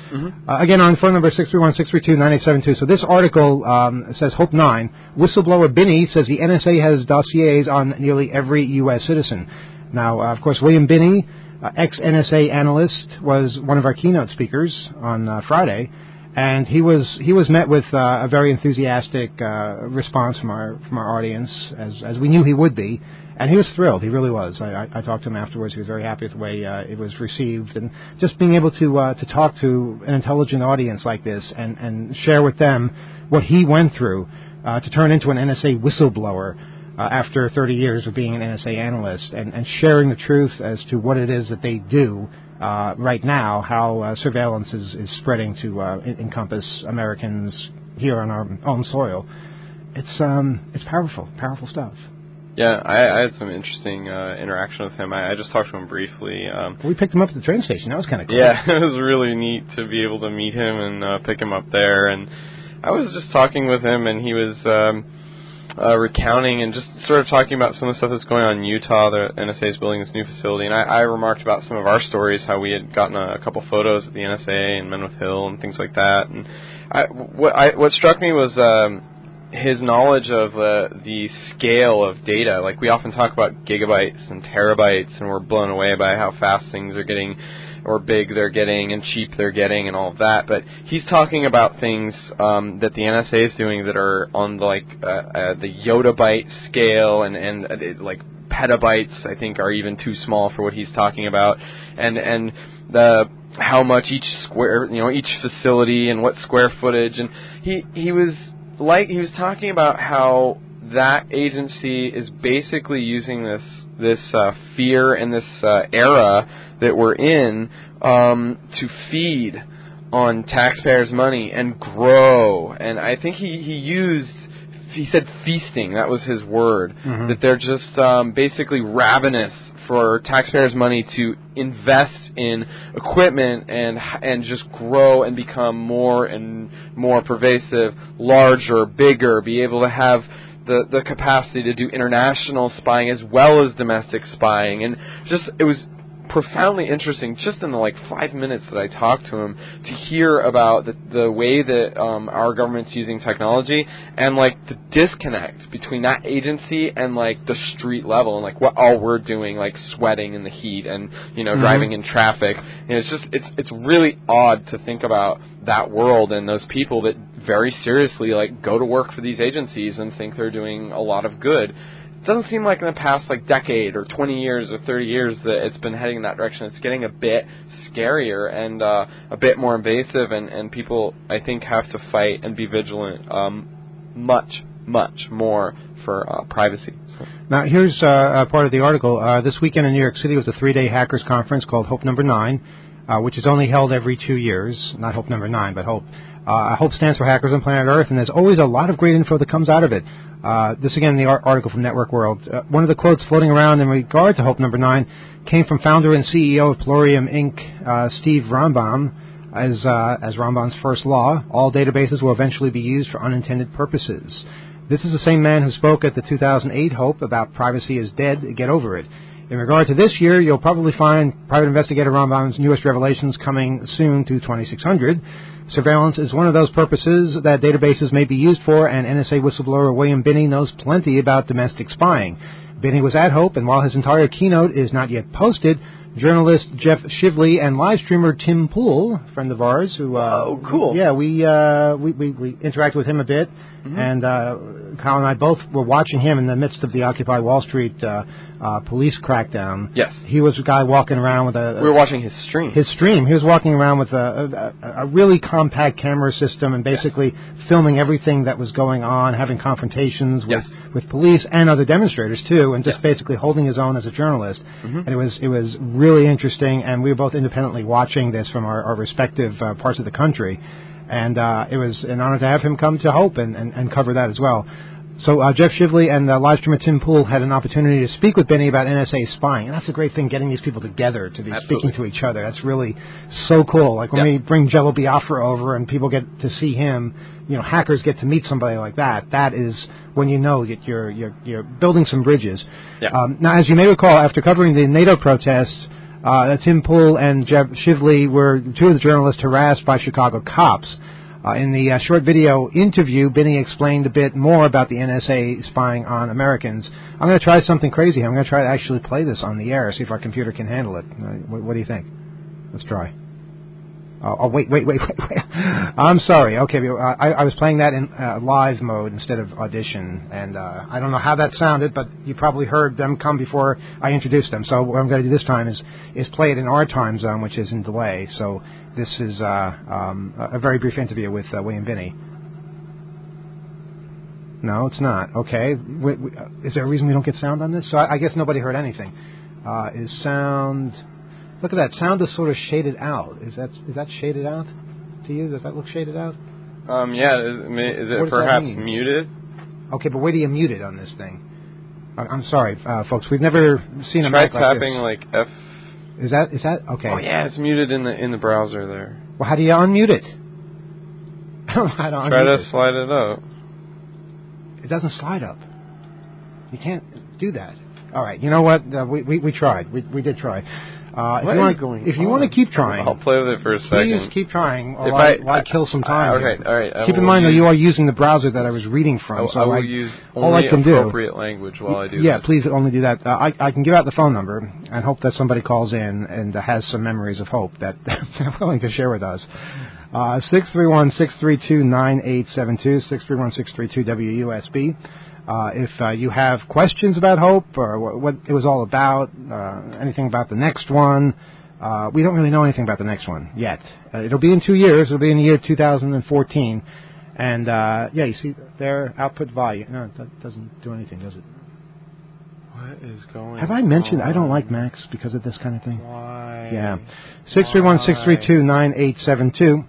Mm-hmm. Uh, again, on phone number six three one, six three two, nine eight seven two. So this article um, says Hope nine. Whistleblower Binney says the N S A has dossiers on nearly every U S citizen. Now, uh, of course, William Binney, uh, ex-N S A analyst, was one of our keynote speakers on uh, Friday. And he was he was met with uh, a very enthusiastic uh, response from our from our audience, as as we knew he would be, and he was thrilled. He really was. I, I, I talked to him afterwards. He was very happy with the way uh, it was received, and just being able to uh, to talk to an intelligent audience like this and, and share with them what he went through uh, to turn into an N S A whistleblower uh, after thirty years of being an N S A analyst, and, and sharing the truth as to what it is that they do. Uh, right now, how uh, surveillance is, is spreading to uh, encompass Americans here on our own soil. It's um, it's powerful, powerful stuff. Yeah, I, I had some interesting uh, interaction with him. I, I just talked to him briefly. Um, we picked him up at the train station. That was kind of cool. Yeah, it was really neat to be able to meet him and uh, pick him up there. And I was just talking with him, and he was um, uh, recounting and just sort of talking about some of the stuff that's going on in Utah. The N S A is building this new facility, and I, I remarked about some of our stories, how we had gotten a, a couple photos at the N S A and Menwith Hill and things like that. And I, what, I, what struck me was um, his knowledge of uh, the scale of data. Like, we often talk about gigabytes and terabytes, and we're blown away by how fast things are getting, or big they're getting, and cheap they're getting, and all of that. But he's talking about things um, that the N S A is doing that are on the, like uh, uh, the yottabyte scale, and and uh, like petabytes, I think, are even too small for what he's talking about, and and the how much each square, you know, each facility and what square footage, and he he was like he was talking about how that agency is basically using this this uh, fear and this uh, era that we're in um, to feed on taxpayers' money and grow. And I think he, he used, he said feasting, that was his word, mm-hmm. that they're just um, basically ravenous for taxpayers' money to invest in equipment and and just grow and become more and more pervasive, larger, bigger, be able to have the, the capacity to do international spying as well as domestic spying. And just, it was profoundly interesting, just in the like five minutes that I talked to him, to hear about the, the way that um, our government's using technology, and like the disconnect between that agency and like the street level, and like what all we're doing, like sweating in the heat and, you know, mm-hmm. driving in traffic. And it's just, it's it's really odd to think about that world and those people that very seriously like go to work for these agencies and think they're doing a lot of good. It doesn't seem like in the past like decade or twenty years or thirty years that it's been heading in that direction. It's getting a bit scarier and uh, a bit more invasive, and, and people, I think, have to fight and be vigilant um, much, much more for uh, privacy. So. Now, here's uh, a part of the article. Uh, this weekend in New York City was a three-day hackers conference called Hope Number Nine, uh, which is only held every two years. Not Hope Number Nine, but Hope. Uh, Hope stands for Hackers on Planet Earth, and there's always a lot of great info that comes out of it. Uh, this, again, the article from Network World. Uh, one of the quotes floating around in regard to Hope Number Nine came from founder and C E O of Plurium Incorporated, uh, Steve Rambam, as, uh, as Rambam's first law: all databases will eventually be used for unintended purposes. This is the same man who spoke at the two thousand eight Hope about privacy is dead, get over it. In regard to this year, you'll probably find private investigator Rambam's newest revelations coming soon to twenty-six hundred. Surveillance is one of those purposes that databases may be used for, and N S A whistleblower William Binney knows plenty about domestic spying. Binney was at Hope, and while his entire keynote is not yet posted, journalist Jeff Shively and live streamer Tim Pool, a friend of ours, who uh, oh cool, yeah, we uh, we, we we interacted with him a bit, mm-hmm. and uh, Kyle and I both were watching him in the midst of the Occupy Wall Street uh, uh, police crackdown. Yes, he was a guy walking around with a. We were watching his stream. His stream. He was walking around with a, a, a really compact camera system and basically yes. filming everything that was going on, having confrontations with, yes. with police and other demonstrators too, and just yes. basically holding his own as a journalist. Mm-hmm. And it was it was really interesting, and we were both independently watching this from our, our respective uh, parts of the country. And uh, it was an honor to have him come to Hope and, and, and cover that as well. So uh, Jeff Shively and uh, live streamer Tim Pool had an opportunity to speak with Binney about N S A spying. And that's a great thing, getting these people together to be Absolutely. speaking to each other. That's really so cool. Like when yep. we bring Jello Biafra over and people get to see him, you know, hackers get to meet somebody like that. That is when you know that you're, you're, you're building some bridges. Yep. Um, now, as you may recall, after covering the NATO protests, Uh, Tim Pool and Jeb Shively were two of the journalists harassed by Chicago cops. Uh, in the uh, short video interview, Binney explained a bit more about the N S A spying on Americans. I'm going to try something crazy. I'm going to try to actually play this on the air, see if our computer can handle it. Uh, what, what do you think? Let's try. Oh, oh, wait, wait, wait, wait, wait. I'm sorry. Okay, uh, I, I was playing that in uh, live mode instead of audition, and uh, I don't know how that sounded, but you probably heard them come before I introduced them. So what I'm going to do this time is, is play it in our time zone, which is in delay. So this is uh, um, a very brief interview with uh, William Binney. No, it's not. Okay. We, we, uh, is there a reason we don't get sound on this? So I, I guess nobody heard anything. Uh, is sound... Look at that. Sound is sort of shaded out. Is that is that shaded out to you? Does that look shaded out? Um, yeah. Is, is it perhaps muted? Okay, but where do you mute it on this thing? I'm sorry, uh, folks. We've never seen a Try mic like tapping this. like F. Is that is that okay? Oh yeah, it's muted in the in the browser there. Well, how do you unmute it? I don't know how to unmute Try to it. slide it up. It doesn't slide up. You can't do that. All right. You know what? Uh, we, we we tried. We we did try. Uh, what if you want, going if you on? want to keep trying, I'll play with it for a second. Please keep trying. Or if why, I, why kill some time? Okay, here? all right. I Keep in mind use, that you are using the browser that I was reading from. I, so I will I, use all only I can appropriate do, language while I do yeah, this. please only do that. Uh, I, I can give out the phone number and hope that somebody calls in and uh, has some memories of hope that they're willing to share with us. Uh, six three one, six three two, nine eight seven two, six three one, six three two, W U S B. Uh, if uh, you have questions about Hope or what, what it was all about, uh, anything about the next one, uh, we don't really know anything about the next one yet. Uh, it'll be in two years. It'll be in the year two thousand fourteen. And, uh, yeah, you see their output volume. No, that doesn't do anything, does it? What is going Have I mentioned on? I don't like Macs because of this kind of thing? Why? Yeah. six three one, six three two, nine eight seven two.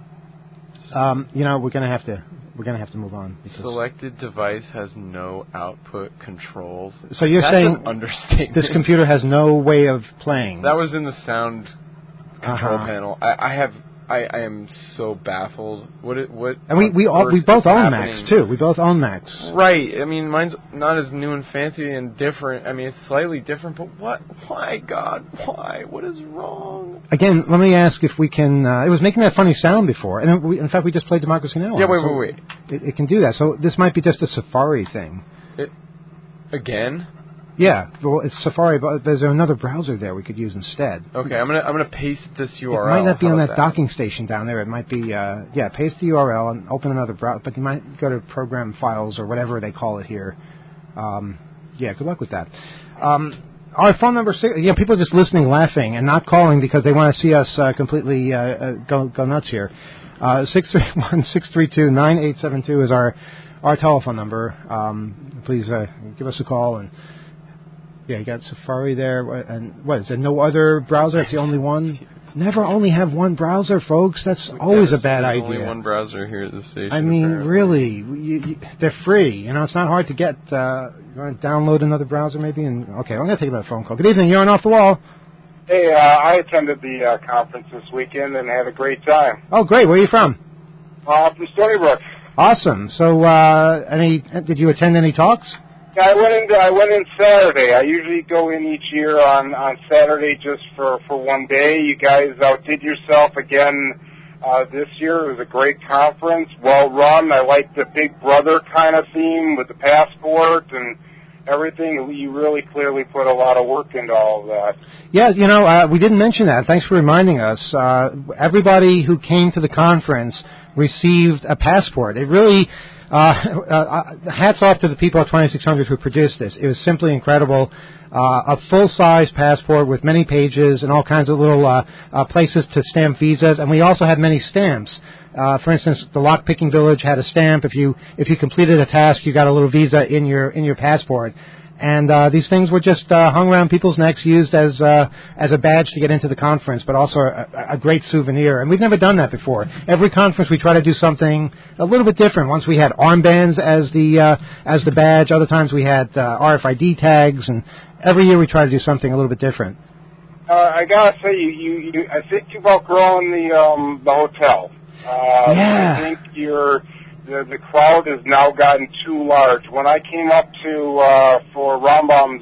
Um, you know, we're going to have to... We're going to have to move on. Selected device has no output controls. So you're That's saying an understatement. This computer has no way of playing. That was in the sound control uh-huh. panel. I, I have, I, I am so baffled. What it, what? And we we all, we both own Macs too. We both own Macs. Right. I mean, mine's not as new and fancy and different. I mean, it's slightly different. But what? Why, God? Why? What is wrong? Again, let me ask if we can. Uh, it was making that funny sound before, and we, in fact, we just played Democracy Now! Yeah. Wait, so wait, wait. It, it can do that. So this might be just a Safari thing. It again? Yeah. Well, it's Safari, but there's another browser there we could use instead. Okay, I'm gonna I'm gonna paste this U R L. It might not be How on that, that docking station down there. It might be, uh, yeah, paste the U R L and open another browser. But you might go to Program Files or whatever they call it here. Um, yeah, good luck with that. Um, our phone number, you know, people are just listening, laughing, and not calling because they want to see us uh, completely uh, uh, go go nuts here. Uh, six three one, six three two, nine eight seven two is our our telephone number. Um, please uh, give us a call. And yeah, you got Safari there. And what, is there no other browser? It's the only one? Never only have one browser, folks. That's always yes, a bad there's idea. Only one browser here at the station. I mean, apparently. really, you, you, they're free. You know, it's not hard to get. Uh, you want to download another browser, maybe? And okay, I'm going to take about a phone call. Good evening. You're on Off the Wall. Hey, uh, I attended the uh, conference this weekend and had a great time. Oh, great. Where are you from? Uh, from Stony Brook. Awesome. So, uh, any? Did you attend any talks? Yeah, I went in. I went in Saturday. I usually go in each year on, on Saturday just for, for one day. You guys outdid yourself again uh, this year. It was a great conference, well run. I like the Big Brother kind of theme with the passport and everything. You really clearly put a lot of work into all of that. Yeah, you know, uh, we didn't mention that. Thanks for reminding us. Uh, everybody who came to the conference received a passport. It really, uh, uh, hats off to the people at twenty-six hundred who produced this. It was simply incredible. Uh, a full-size passport with many pages and all kinds of little uh, uh, places to stamp visas, and we also had many stamps. Uh, for instance, the Lockpicking Village had a stamp. If you if you completed a task, you got a little visa in your in your passport. And uh, these things were just uh, hung around people's necks, used as uh, as a badge to get into the conference, but also a, a great souvenir. And we've never done that before. Every conference we try to do something a little bit different. Once we had armbands as the uh, as the badge. Other times we had uh, R F I D tags, and every year we try to do something a little bit different. Uh, I gotta say, you, you, you, I think you've outgrown the um, the hotel. Uh, yeah. I think you're. The, the crowd has now gotten too large. When I came up to uh, for Rambam's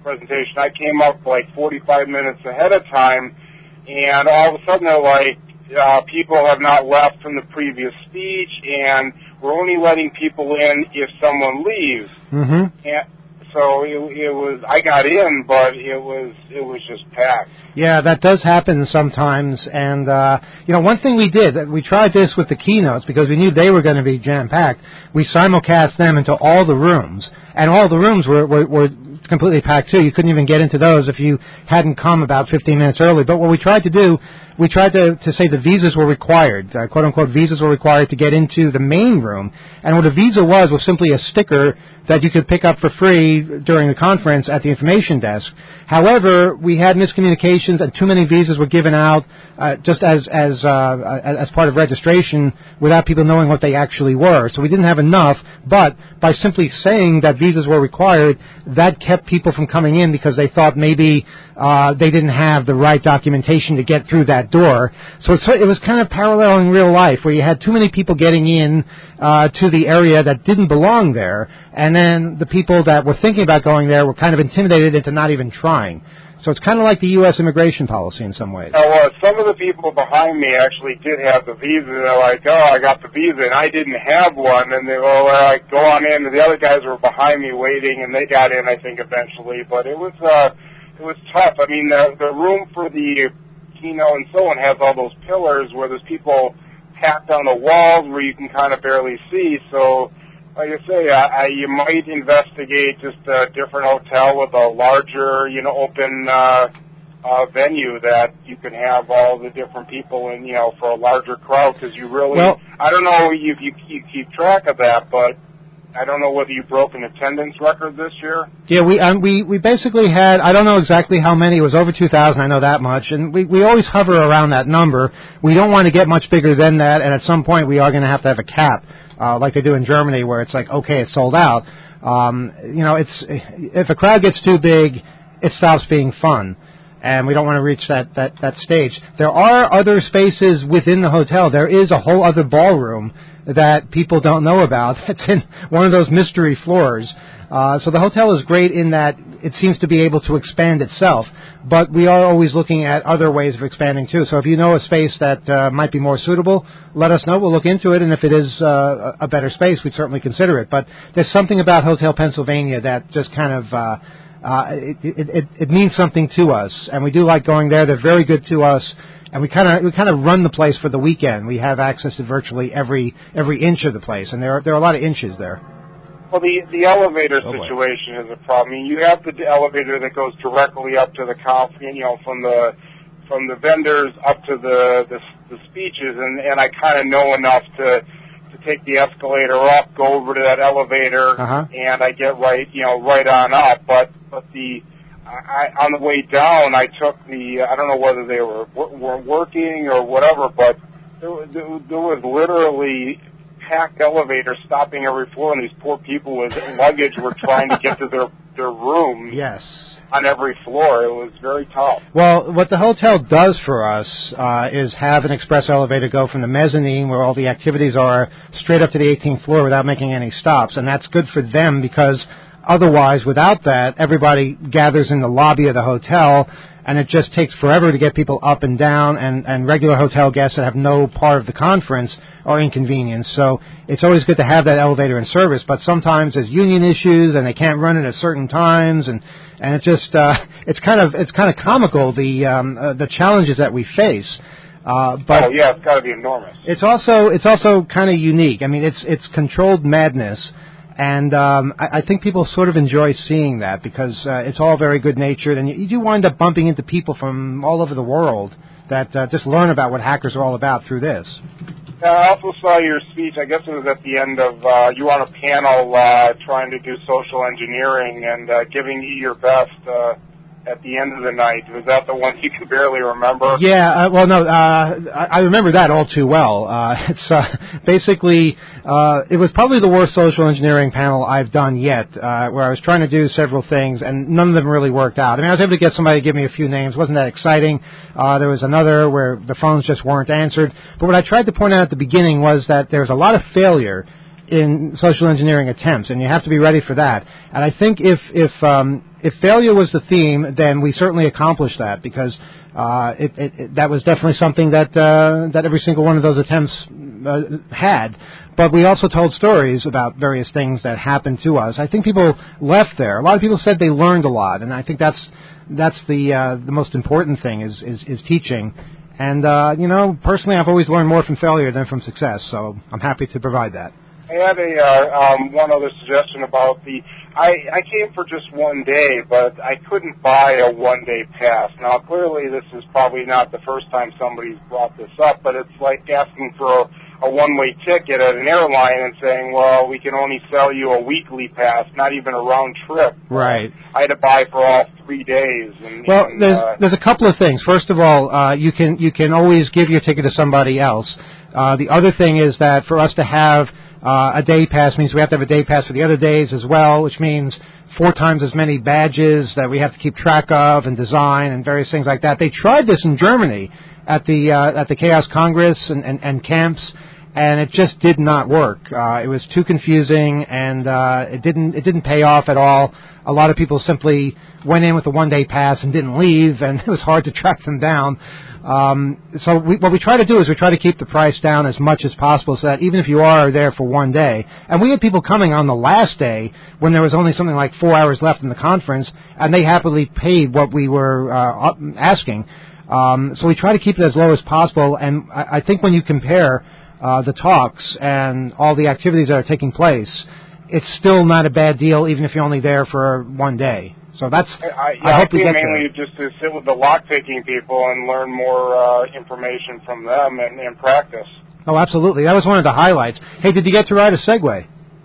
presentation. I came up like forty-five minutes ahead of time, and all of a sudden they're like, uh, people have not left from the previous speech, and we're only letting people in if someone leaves. Mm-hmm. And so it, it was, I got in, but it was it was just packed. Yeah, that does happen sometimes. And, uh, you know, one thing we did, we tried this with the keynotes because we knew they were going to be jam-packed. We simulcast them into all the rooms, and all the rooms were, were, were completely packed, too. You couldn't even get into those if you hadn't come about fifteen minutes early. But what we tried to do, we tried to, to say the visas were required, uh, quote-unquote visas were required to get into the main room. And what a visa was was simply a sticker that you could pick up for free during the conference at the information desk. However, we had miscommunications and too many visas were given out uh, just as as uh, as part of registration without people knowing what they actually were. So we didn't have enough, but by simply saying that visas were required, that kept people from coming in because they thought maybe uh, they didn't have the right documentation to get through that door. So it's, it was kind of parallel in real life where you had too many people getting in uh, to the area that didn't belong there, and then the people that were thinking about going there were kind of intimidated into not even trying. So it's kind of like the U S immigration policy in some ways. Uh, well, some of the people behind me actually did have the visa. They're like, oh, I got the visa, and I didn't have one. And they were like, go on in. And the other guys were behind me waiting, and they got in, I think, eventually. But it was uh, it was tough. I mean, the, the room for the keynote and so on has all those pillars where there's people packed on the walls where you can kind of barely see. So, like I say, I, I, you might investigate just a different hotel with a larger, you know, open uh, uh, venue that you can have all the different people in, you know, for a larger crowd. Because you really, well, I don't know if you, you, you keep track of that, but I don't know whether you broke an attendance record this year. Yeah, we um, we we basically had, I don't know exactly how many. It was over two thousand. I know that much, and we we always hover around that number. We don't want to get much bigger than that, and at some point we are going to have to have a cap. Uh, like they do in Germany, where it's like, okay, it's sold out. Um, you know, it's if a crowd gets too big, it stops being fun, and we don't want to reach that, that, that stage. There are other spaces within the hotel. There is a whole other ballroom that people don't know about. It's in one of those mystery floors. Uh, so the hotel is great in that it seems to be able to expand itself, but we are always looking at other ways of expanding too. So if you know a space that uh, might be more suitable, let us know. We'll look into it, and if it is uh, a better space, we'd certainly consider it. But there's something about Hotel Pennsylvania that just kind of uh, uh, it, it, it, it means something to us, and we do like going there. They're very good to us. And we kind of we kind of run the place for the weekend. We have access to virtually every every inch of the place, and there are there are a lot of inches there. Well, the the elevator oh situation is a problem. I mean, you have the elevator that goes directly up to the conference, you know, from the from the vendors up to the the, the speeches, and and I kind of know enough to to take the escalator up, go over to that elevator, uh-huh. and I get right, you know, right on up. But but the I, on the way down, I took the, I don't know whether they were were working or whatever, but there, there, there was literally packed elevators stopping every floor, and these poor people with luggage were trying to get to their, their rooms. Yes. On every floor. It was very tough. Well, what the hotel does for us uh, is have an express elevator go from the mezzanine, where all the activities are, straight up to the eighteenth floor without making any stops, and that's good for them because otherwise, without that, everybody gathers in the lobby of the hotel, and it just takes forever to get people up and down, and, and regular hotel guests that have no part of the conference are inconvenienced. So it's always good to have that elevator in service, but sometimes there's union issues, and they can't run it at certain times, and, and it just, uh, it's kind of, it's kind of comical, the, um, uh, the challenges that we face. Uh, but oh, yeah, it's got to be enormous. It's also, it's also kind of unique. I mean, it's, it's controlled madness. And um, I, I think people sort of enjoy seeing that because uh, it's all very good-natured, and you, you do wind up bumping into people from all over the world that uh, just learn about what hackers are all about through this. Uh, I also saw your speech, I guess it was at the end of, uh, you were on a panel uh, trying to do social engineering and uh, giving you your best uh, at the end of the night. Was that the one you can barely remember? Yeah, uh, well, no, uh, I, I remember that all too well. Uh, it's uh, basically, uh, it was probably the worst social engineering panel I've done yet, uh, where I was trying to do several things, and none of them really worked out. I mean, I was able to get somebody to give me a few names. It wasn't that exciting. Uh, there was another where the phones just weren't answered. But what I tried to point out at the beginning was that there's a lot of failure in social engineering attempts, and you have to be ready for that. And I think if if um, if failure was the theme, then we certainly accomplished that, because uh, it, it, it, that was definitely something that uh, that every single one of those attempts uh, had. But we also told stories about various things that happened to us. I think people left there. A lot of people said they learned a lot, and I think that's that's the uh, the most important thing is is, is teaching. And uh, you know, personally, I've always learned more from failure than from success, so I'm happy to provide that. I had a uh, um, one other suggestion about the. I, I came for just one day, but I couldn't buy a one-day pass. Now, clearly, this is probably not the first time somebody's brought this up, but it's like asking for a, a one-way ticket at an airline and saying, "Well, we can only sell you a weekly pass, not even a round trip." Right. I had to buy for all three days. And, well, and, there's uh, there's a couple of things. First of all, uh, you can you can always give your ticket to somebody else. Uh, the other thing is that for us to have Uh, a day pass means we have to have a day pass for the other days as well, which means four times as many badges that we have to keep track of and design and various things like that. They tried this in Germany at the uh, at the Chaos Congress and, and, and camps, and it just did not work. Uh, it was too confusing, and uh, it didn't it didn't pay off at all. A lot of people simply went in with a one-day pass and didn't leave, and it was hard to track them down. Um, so we, what we try to do is we try to keep the price down as much as possible, so that even if you are there for one day, and we had people coming on the last day when there was only something like four hours left in the conference, and they happily paid what we were uh, asking. Um, so we try to keep it as low as possible, and I, I think when you compare uh, the talks and all the activities that are taking place, it's still not a bad deal, even if you're only there for one day. So that's. I, yeah, I hope I we get mainly there. just to sit with the lock-picking people and learn more uh, information from them and, and practice. Oh, absolutely. That was one of the highlights. Hey, did you get to ride a Segway?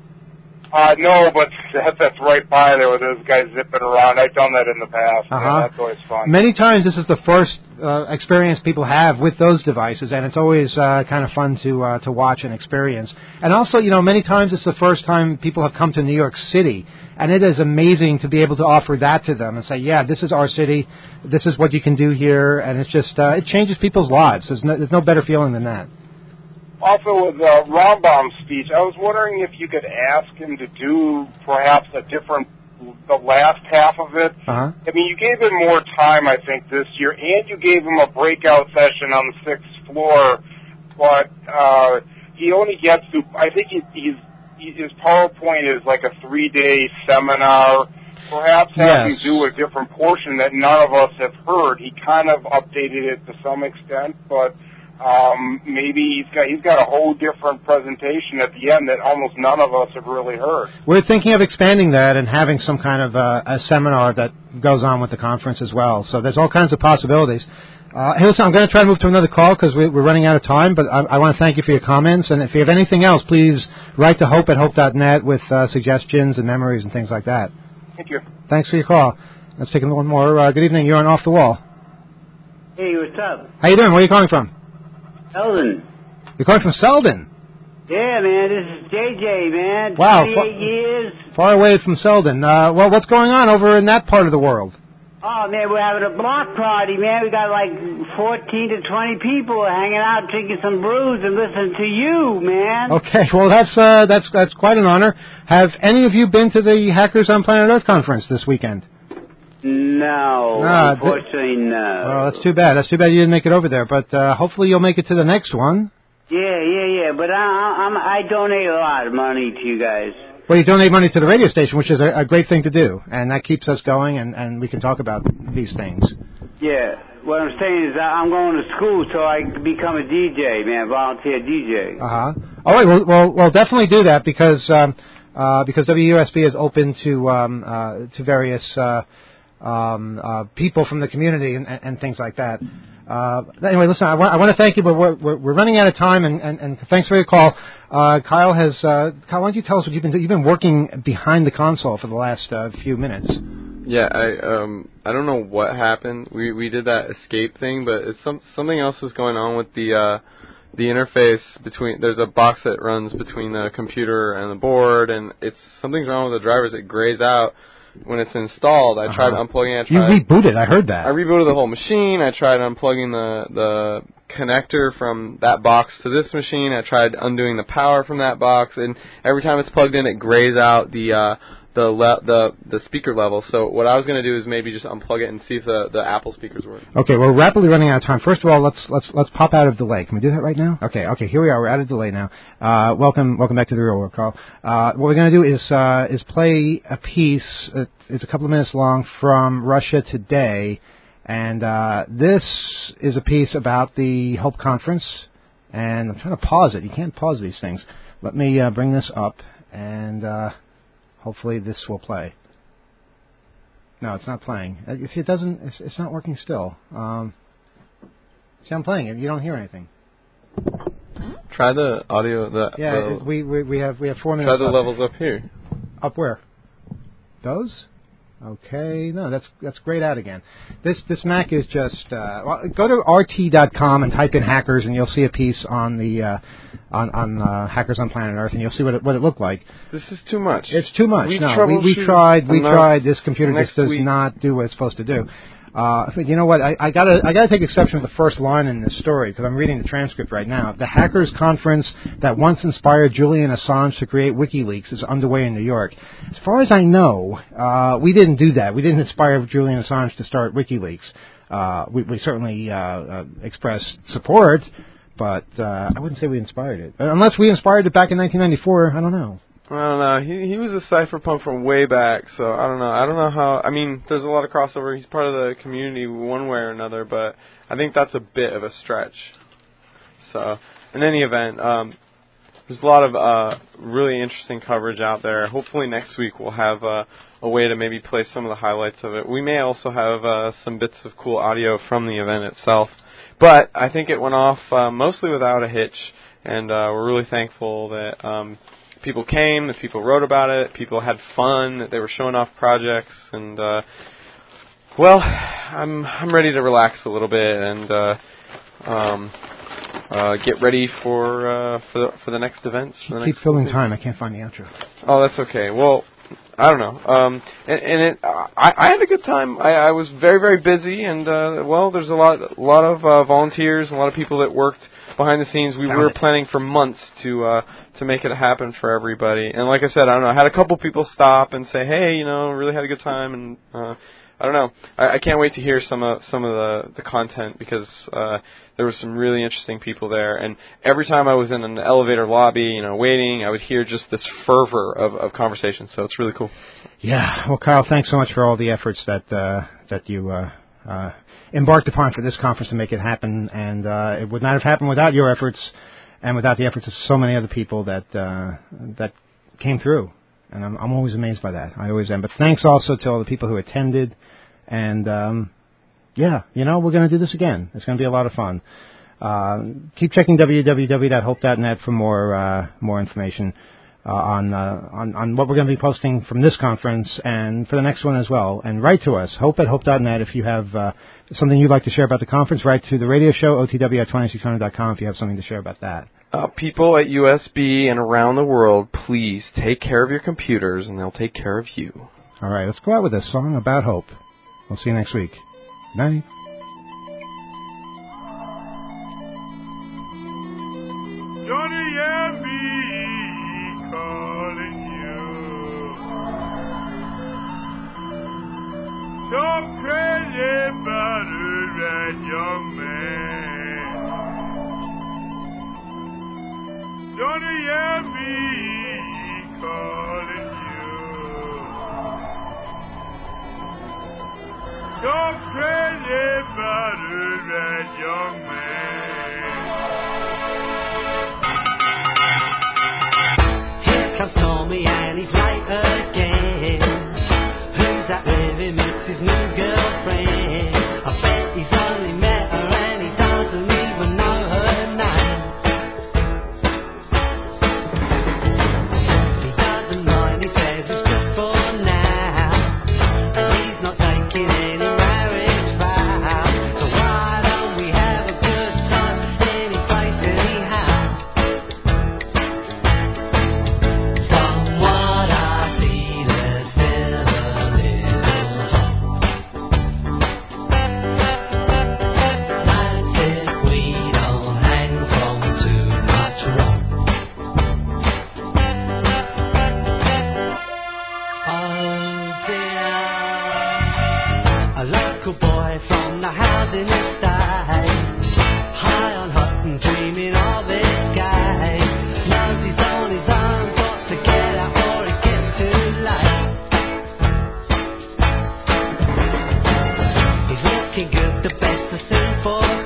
Uh, no, but that, that's right by there with those guys zipping around. I've done that in the past. Uh-huh. Yeah, that's always fun. Many times this is the first uh, experience people have with those devices, and it's always uh, kind of fun to uh, to watch and experience. And also, you know, many times it's the first time people have come to New York City, and it is amazing to be able to offer that to them and say, yeah, this is our city, this is what you can do here, and it's just, uh, it changes people's lives. There's no, there's no better feeling than that. Also, with uh, Rombaum's speech, I was wondering if you could ask him to do perhaps a different, the last half of it. Uh-huh. I mean, you gave him more time, I think, this year, and you gave him a breakout session on the sixth floor, but uh, he only gets to, I think he, he's, his PowerPoint is like a three-day seminar. Perhaps have yes. him do a different portion that none of us have heard. He kind of updated it to some extent, but um, maybe he's got he's got a whole different presentation at the end that almost none of us have really heard. We're thinking of expanding that and having some kind of uh, a seminar that goes on with the conference as well. So there's all kinds of possibilities. Uh, hey, listen, I'm going to try to move to another call because we, we're running out of time, but I, I want to thank you for your comments. And if you have anything else, please write to hope at hope dot net with uh, suggestions and memories and things like that. Thank you. Thanks for your call. Let's take one more. Uh, good evening. You're on Off the Wall. Hey, what's up? How you doing? Where are you calling from? Selden. You're calling from Selden? Yeah, man. This is J J, man. Wow. twenty-eight years. Far away from Selden. Uh, well, what's going on over in that part of the world? Oh, man, we're having a block party, man. We got like fourteen to twenty people hanging out, drinking some brews and listening to you, man. Okay, well, that's uh, that's that's quite an honor. Have any of you been to the Hackers on Planet Earth conference this weekend? No, Ah, unfortunately, th- no. Oh, that's too bad. That's too bad you didn't make it over there. But uh, hopefully you'll make it to the next one. Yeah, yeah, yeah. But I, I'm, I donate a lot of money to you guys. Well, you donate money to the radio station, which is a, a great thing to do, and that keeps us going, and, and we can talk about these things. Yeah. What I'm saying is I'm going to school so I can become a D J, man, volunteer D J. Uh-huh. All right, well, well, well definitely do that because um, uh, because W U S B is open to um, uh, to various uh, um, uh, people from the community and, and things like that. Uh, anyway, listen, I, wa- I want to thank you, but we're, we're, we're running out of time, and, and, and thanks for your call. Uh, Kyle has, uh, Kyle, why don't you tell us what you've been doing? You've been working behind the console for the last uh, few minutes. Yeah, I um I don't know what happened. We we did that escape thing, but it's some something else is going on with the uh the interface between. There's a box that runs between the computer and the board, and it's something's wrong with the drivers. It grays out. when it's installed. I uh-huh. tried unplugging it. I tried, you rebooted, I heard that. I rebooted the whole machine. I tried unplugging the, the connector from that box to this machine. I tried undoing the power from that box. And every time it's plugged in, it grays out the... Uh, the le- the the speaker level. So what I was going to do is maybe just unplug it and see if the, the Apple speakers work. Okay, we're rapidly running out of time. First of all, let's let's let's pop out of delay. Can we do that right now? Okay, okay, here we are. We're out of delay now. Uh, welcome welcome back to the Real World, Carl. Uh, what we're going to do is uh, is play a piece. Uh, it's a couple of minutes long from Russia Today, and uh, this is a piece about the Hope Conference. And I'm trying to pause it. You can't pause these things. Let me uh, bring this up and. Uh, Hopefully this will play. No, it's not playing. If it doesn't, it's, it's not working still. Um, see, I'm playing it. You don't hear anything. Try the audio. The, yeah, the, it, we, we we have we have four minutes. Try the left. levels up here. Up where? Those? Okay, no, that's that's grayed out again. This this Mac is just uh, well, go to R T dot com and type in hackers, and you'll see a piece on the uh, on on uh, Hackers on Planet Earth, and you'll see what it, what it looked like. This is too much. It's too much. We no, we, we tried. We tried. This computer just does week. not do what it's supposed to do. Uh, but you know what? I, I gotta I gotta take exception with the first line in this story because I'm reading the transcript right now. The hackers conference that once inspired Julian Assange to create WikiLeaks is underway in New York. As far as I know, uh, we didn't do that. We didn't inspire Julian Assange to start WikiLeaks. Uh, we, we certainly uh, uh, expressed support, but uh, I wouldn't say we inspired it. Unless we inspired it back in nineteen ninety-four, I don't know. I don't know. He he was a cypherpunk from way back, so I don't know. I don't know how. I mean, there's a lot of crossover. He's part of the community one way or another, but I think that's a bit of a stretch. So, in any event, um, there's a lot of uh, really interesting coverage out there. Hopefully next week we'll have uh, a way to maybe play some of the highlights of it. We may also have uh, some bits of cool audio from the event itself. But I think it went off uh, mostly without a hitch, and uh, we're really thankful that um, people came, that people wrote about it, people had fun, that they were showing off projects, and uh, well, I'm I'm ready to relax a little bit and uh, um, uh, get ready for uh, for the, for the next events. For the Keep next filling time. I can't find the outro. Oh, that's okay. Well, I don't know. Um, and, and it, I, I had a good time. I, I was very, very busy, and uh, well, there's a lot, a lot of uh, volunteers, a lot of people that worked behind the scenes. We were planning for months to uh, to make it happen for everybody. And like I said, I don't know. I had a couple people stop and say, "Hey, you know, really had a good time," and uh, I don't know. I, I can't wait to hear some of some of the the content because uh, there were some really interesting people there. And every time I was in an elevator lobby, you know, waiting, I would hear just this fervor of, of conversation. So it's really cool. Yeah. Well, Kyle, thanks so much for all the efforts that uh, that you uh, uh, embarked upon for this conference to make it happen. And uh, it would not have happened without your efforts and without the efforts of so many other people that uh, that came through. And I'm, I'm always amazed by that. I always am. But thanks also to all the people who attended. And, um, yeah, you know, we're going to do this again. It's going to be a lot of fun. Uh, keep checking w w w dot hope dot net for more uh, more information uh, on, uh, on on what we're going to be posting from this conference and for the next one as well. And write to us, hope at hope dot net, if you have uh, something you'd like to share about the conference. Write to the radio show, O T W at twenty-six hundred dot com, if you have something to share about that. Uh, people at U S B and around the world, please take care of your computers, and they'll take care of you. All right, let's go out with a song about hope. We'll see you next week. Good night. Johnny and me calling you. So crazy about a red young man. Johnny and me calling you. So crazy about a red young man. Here comes for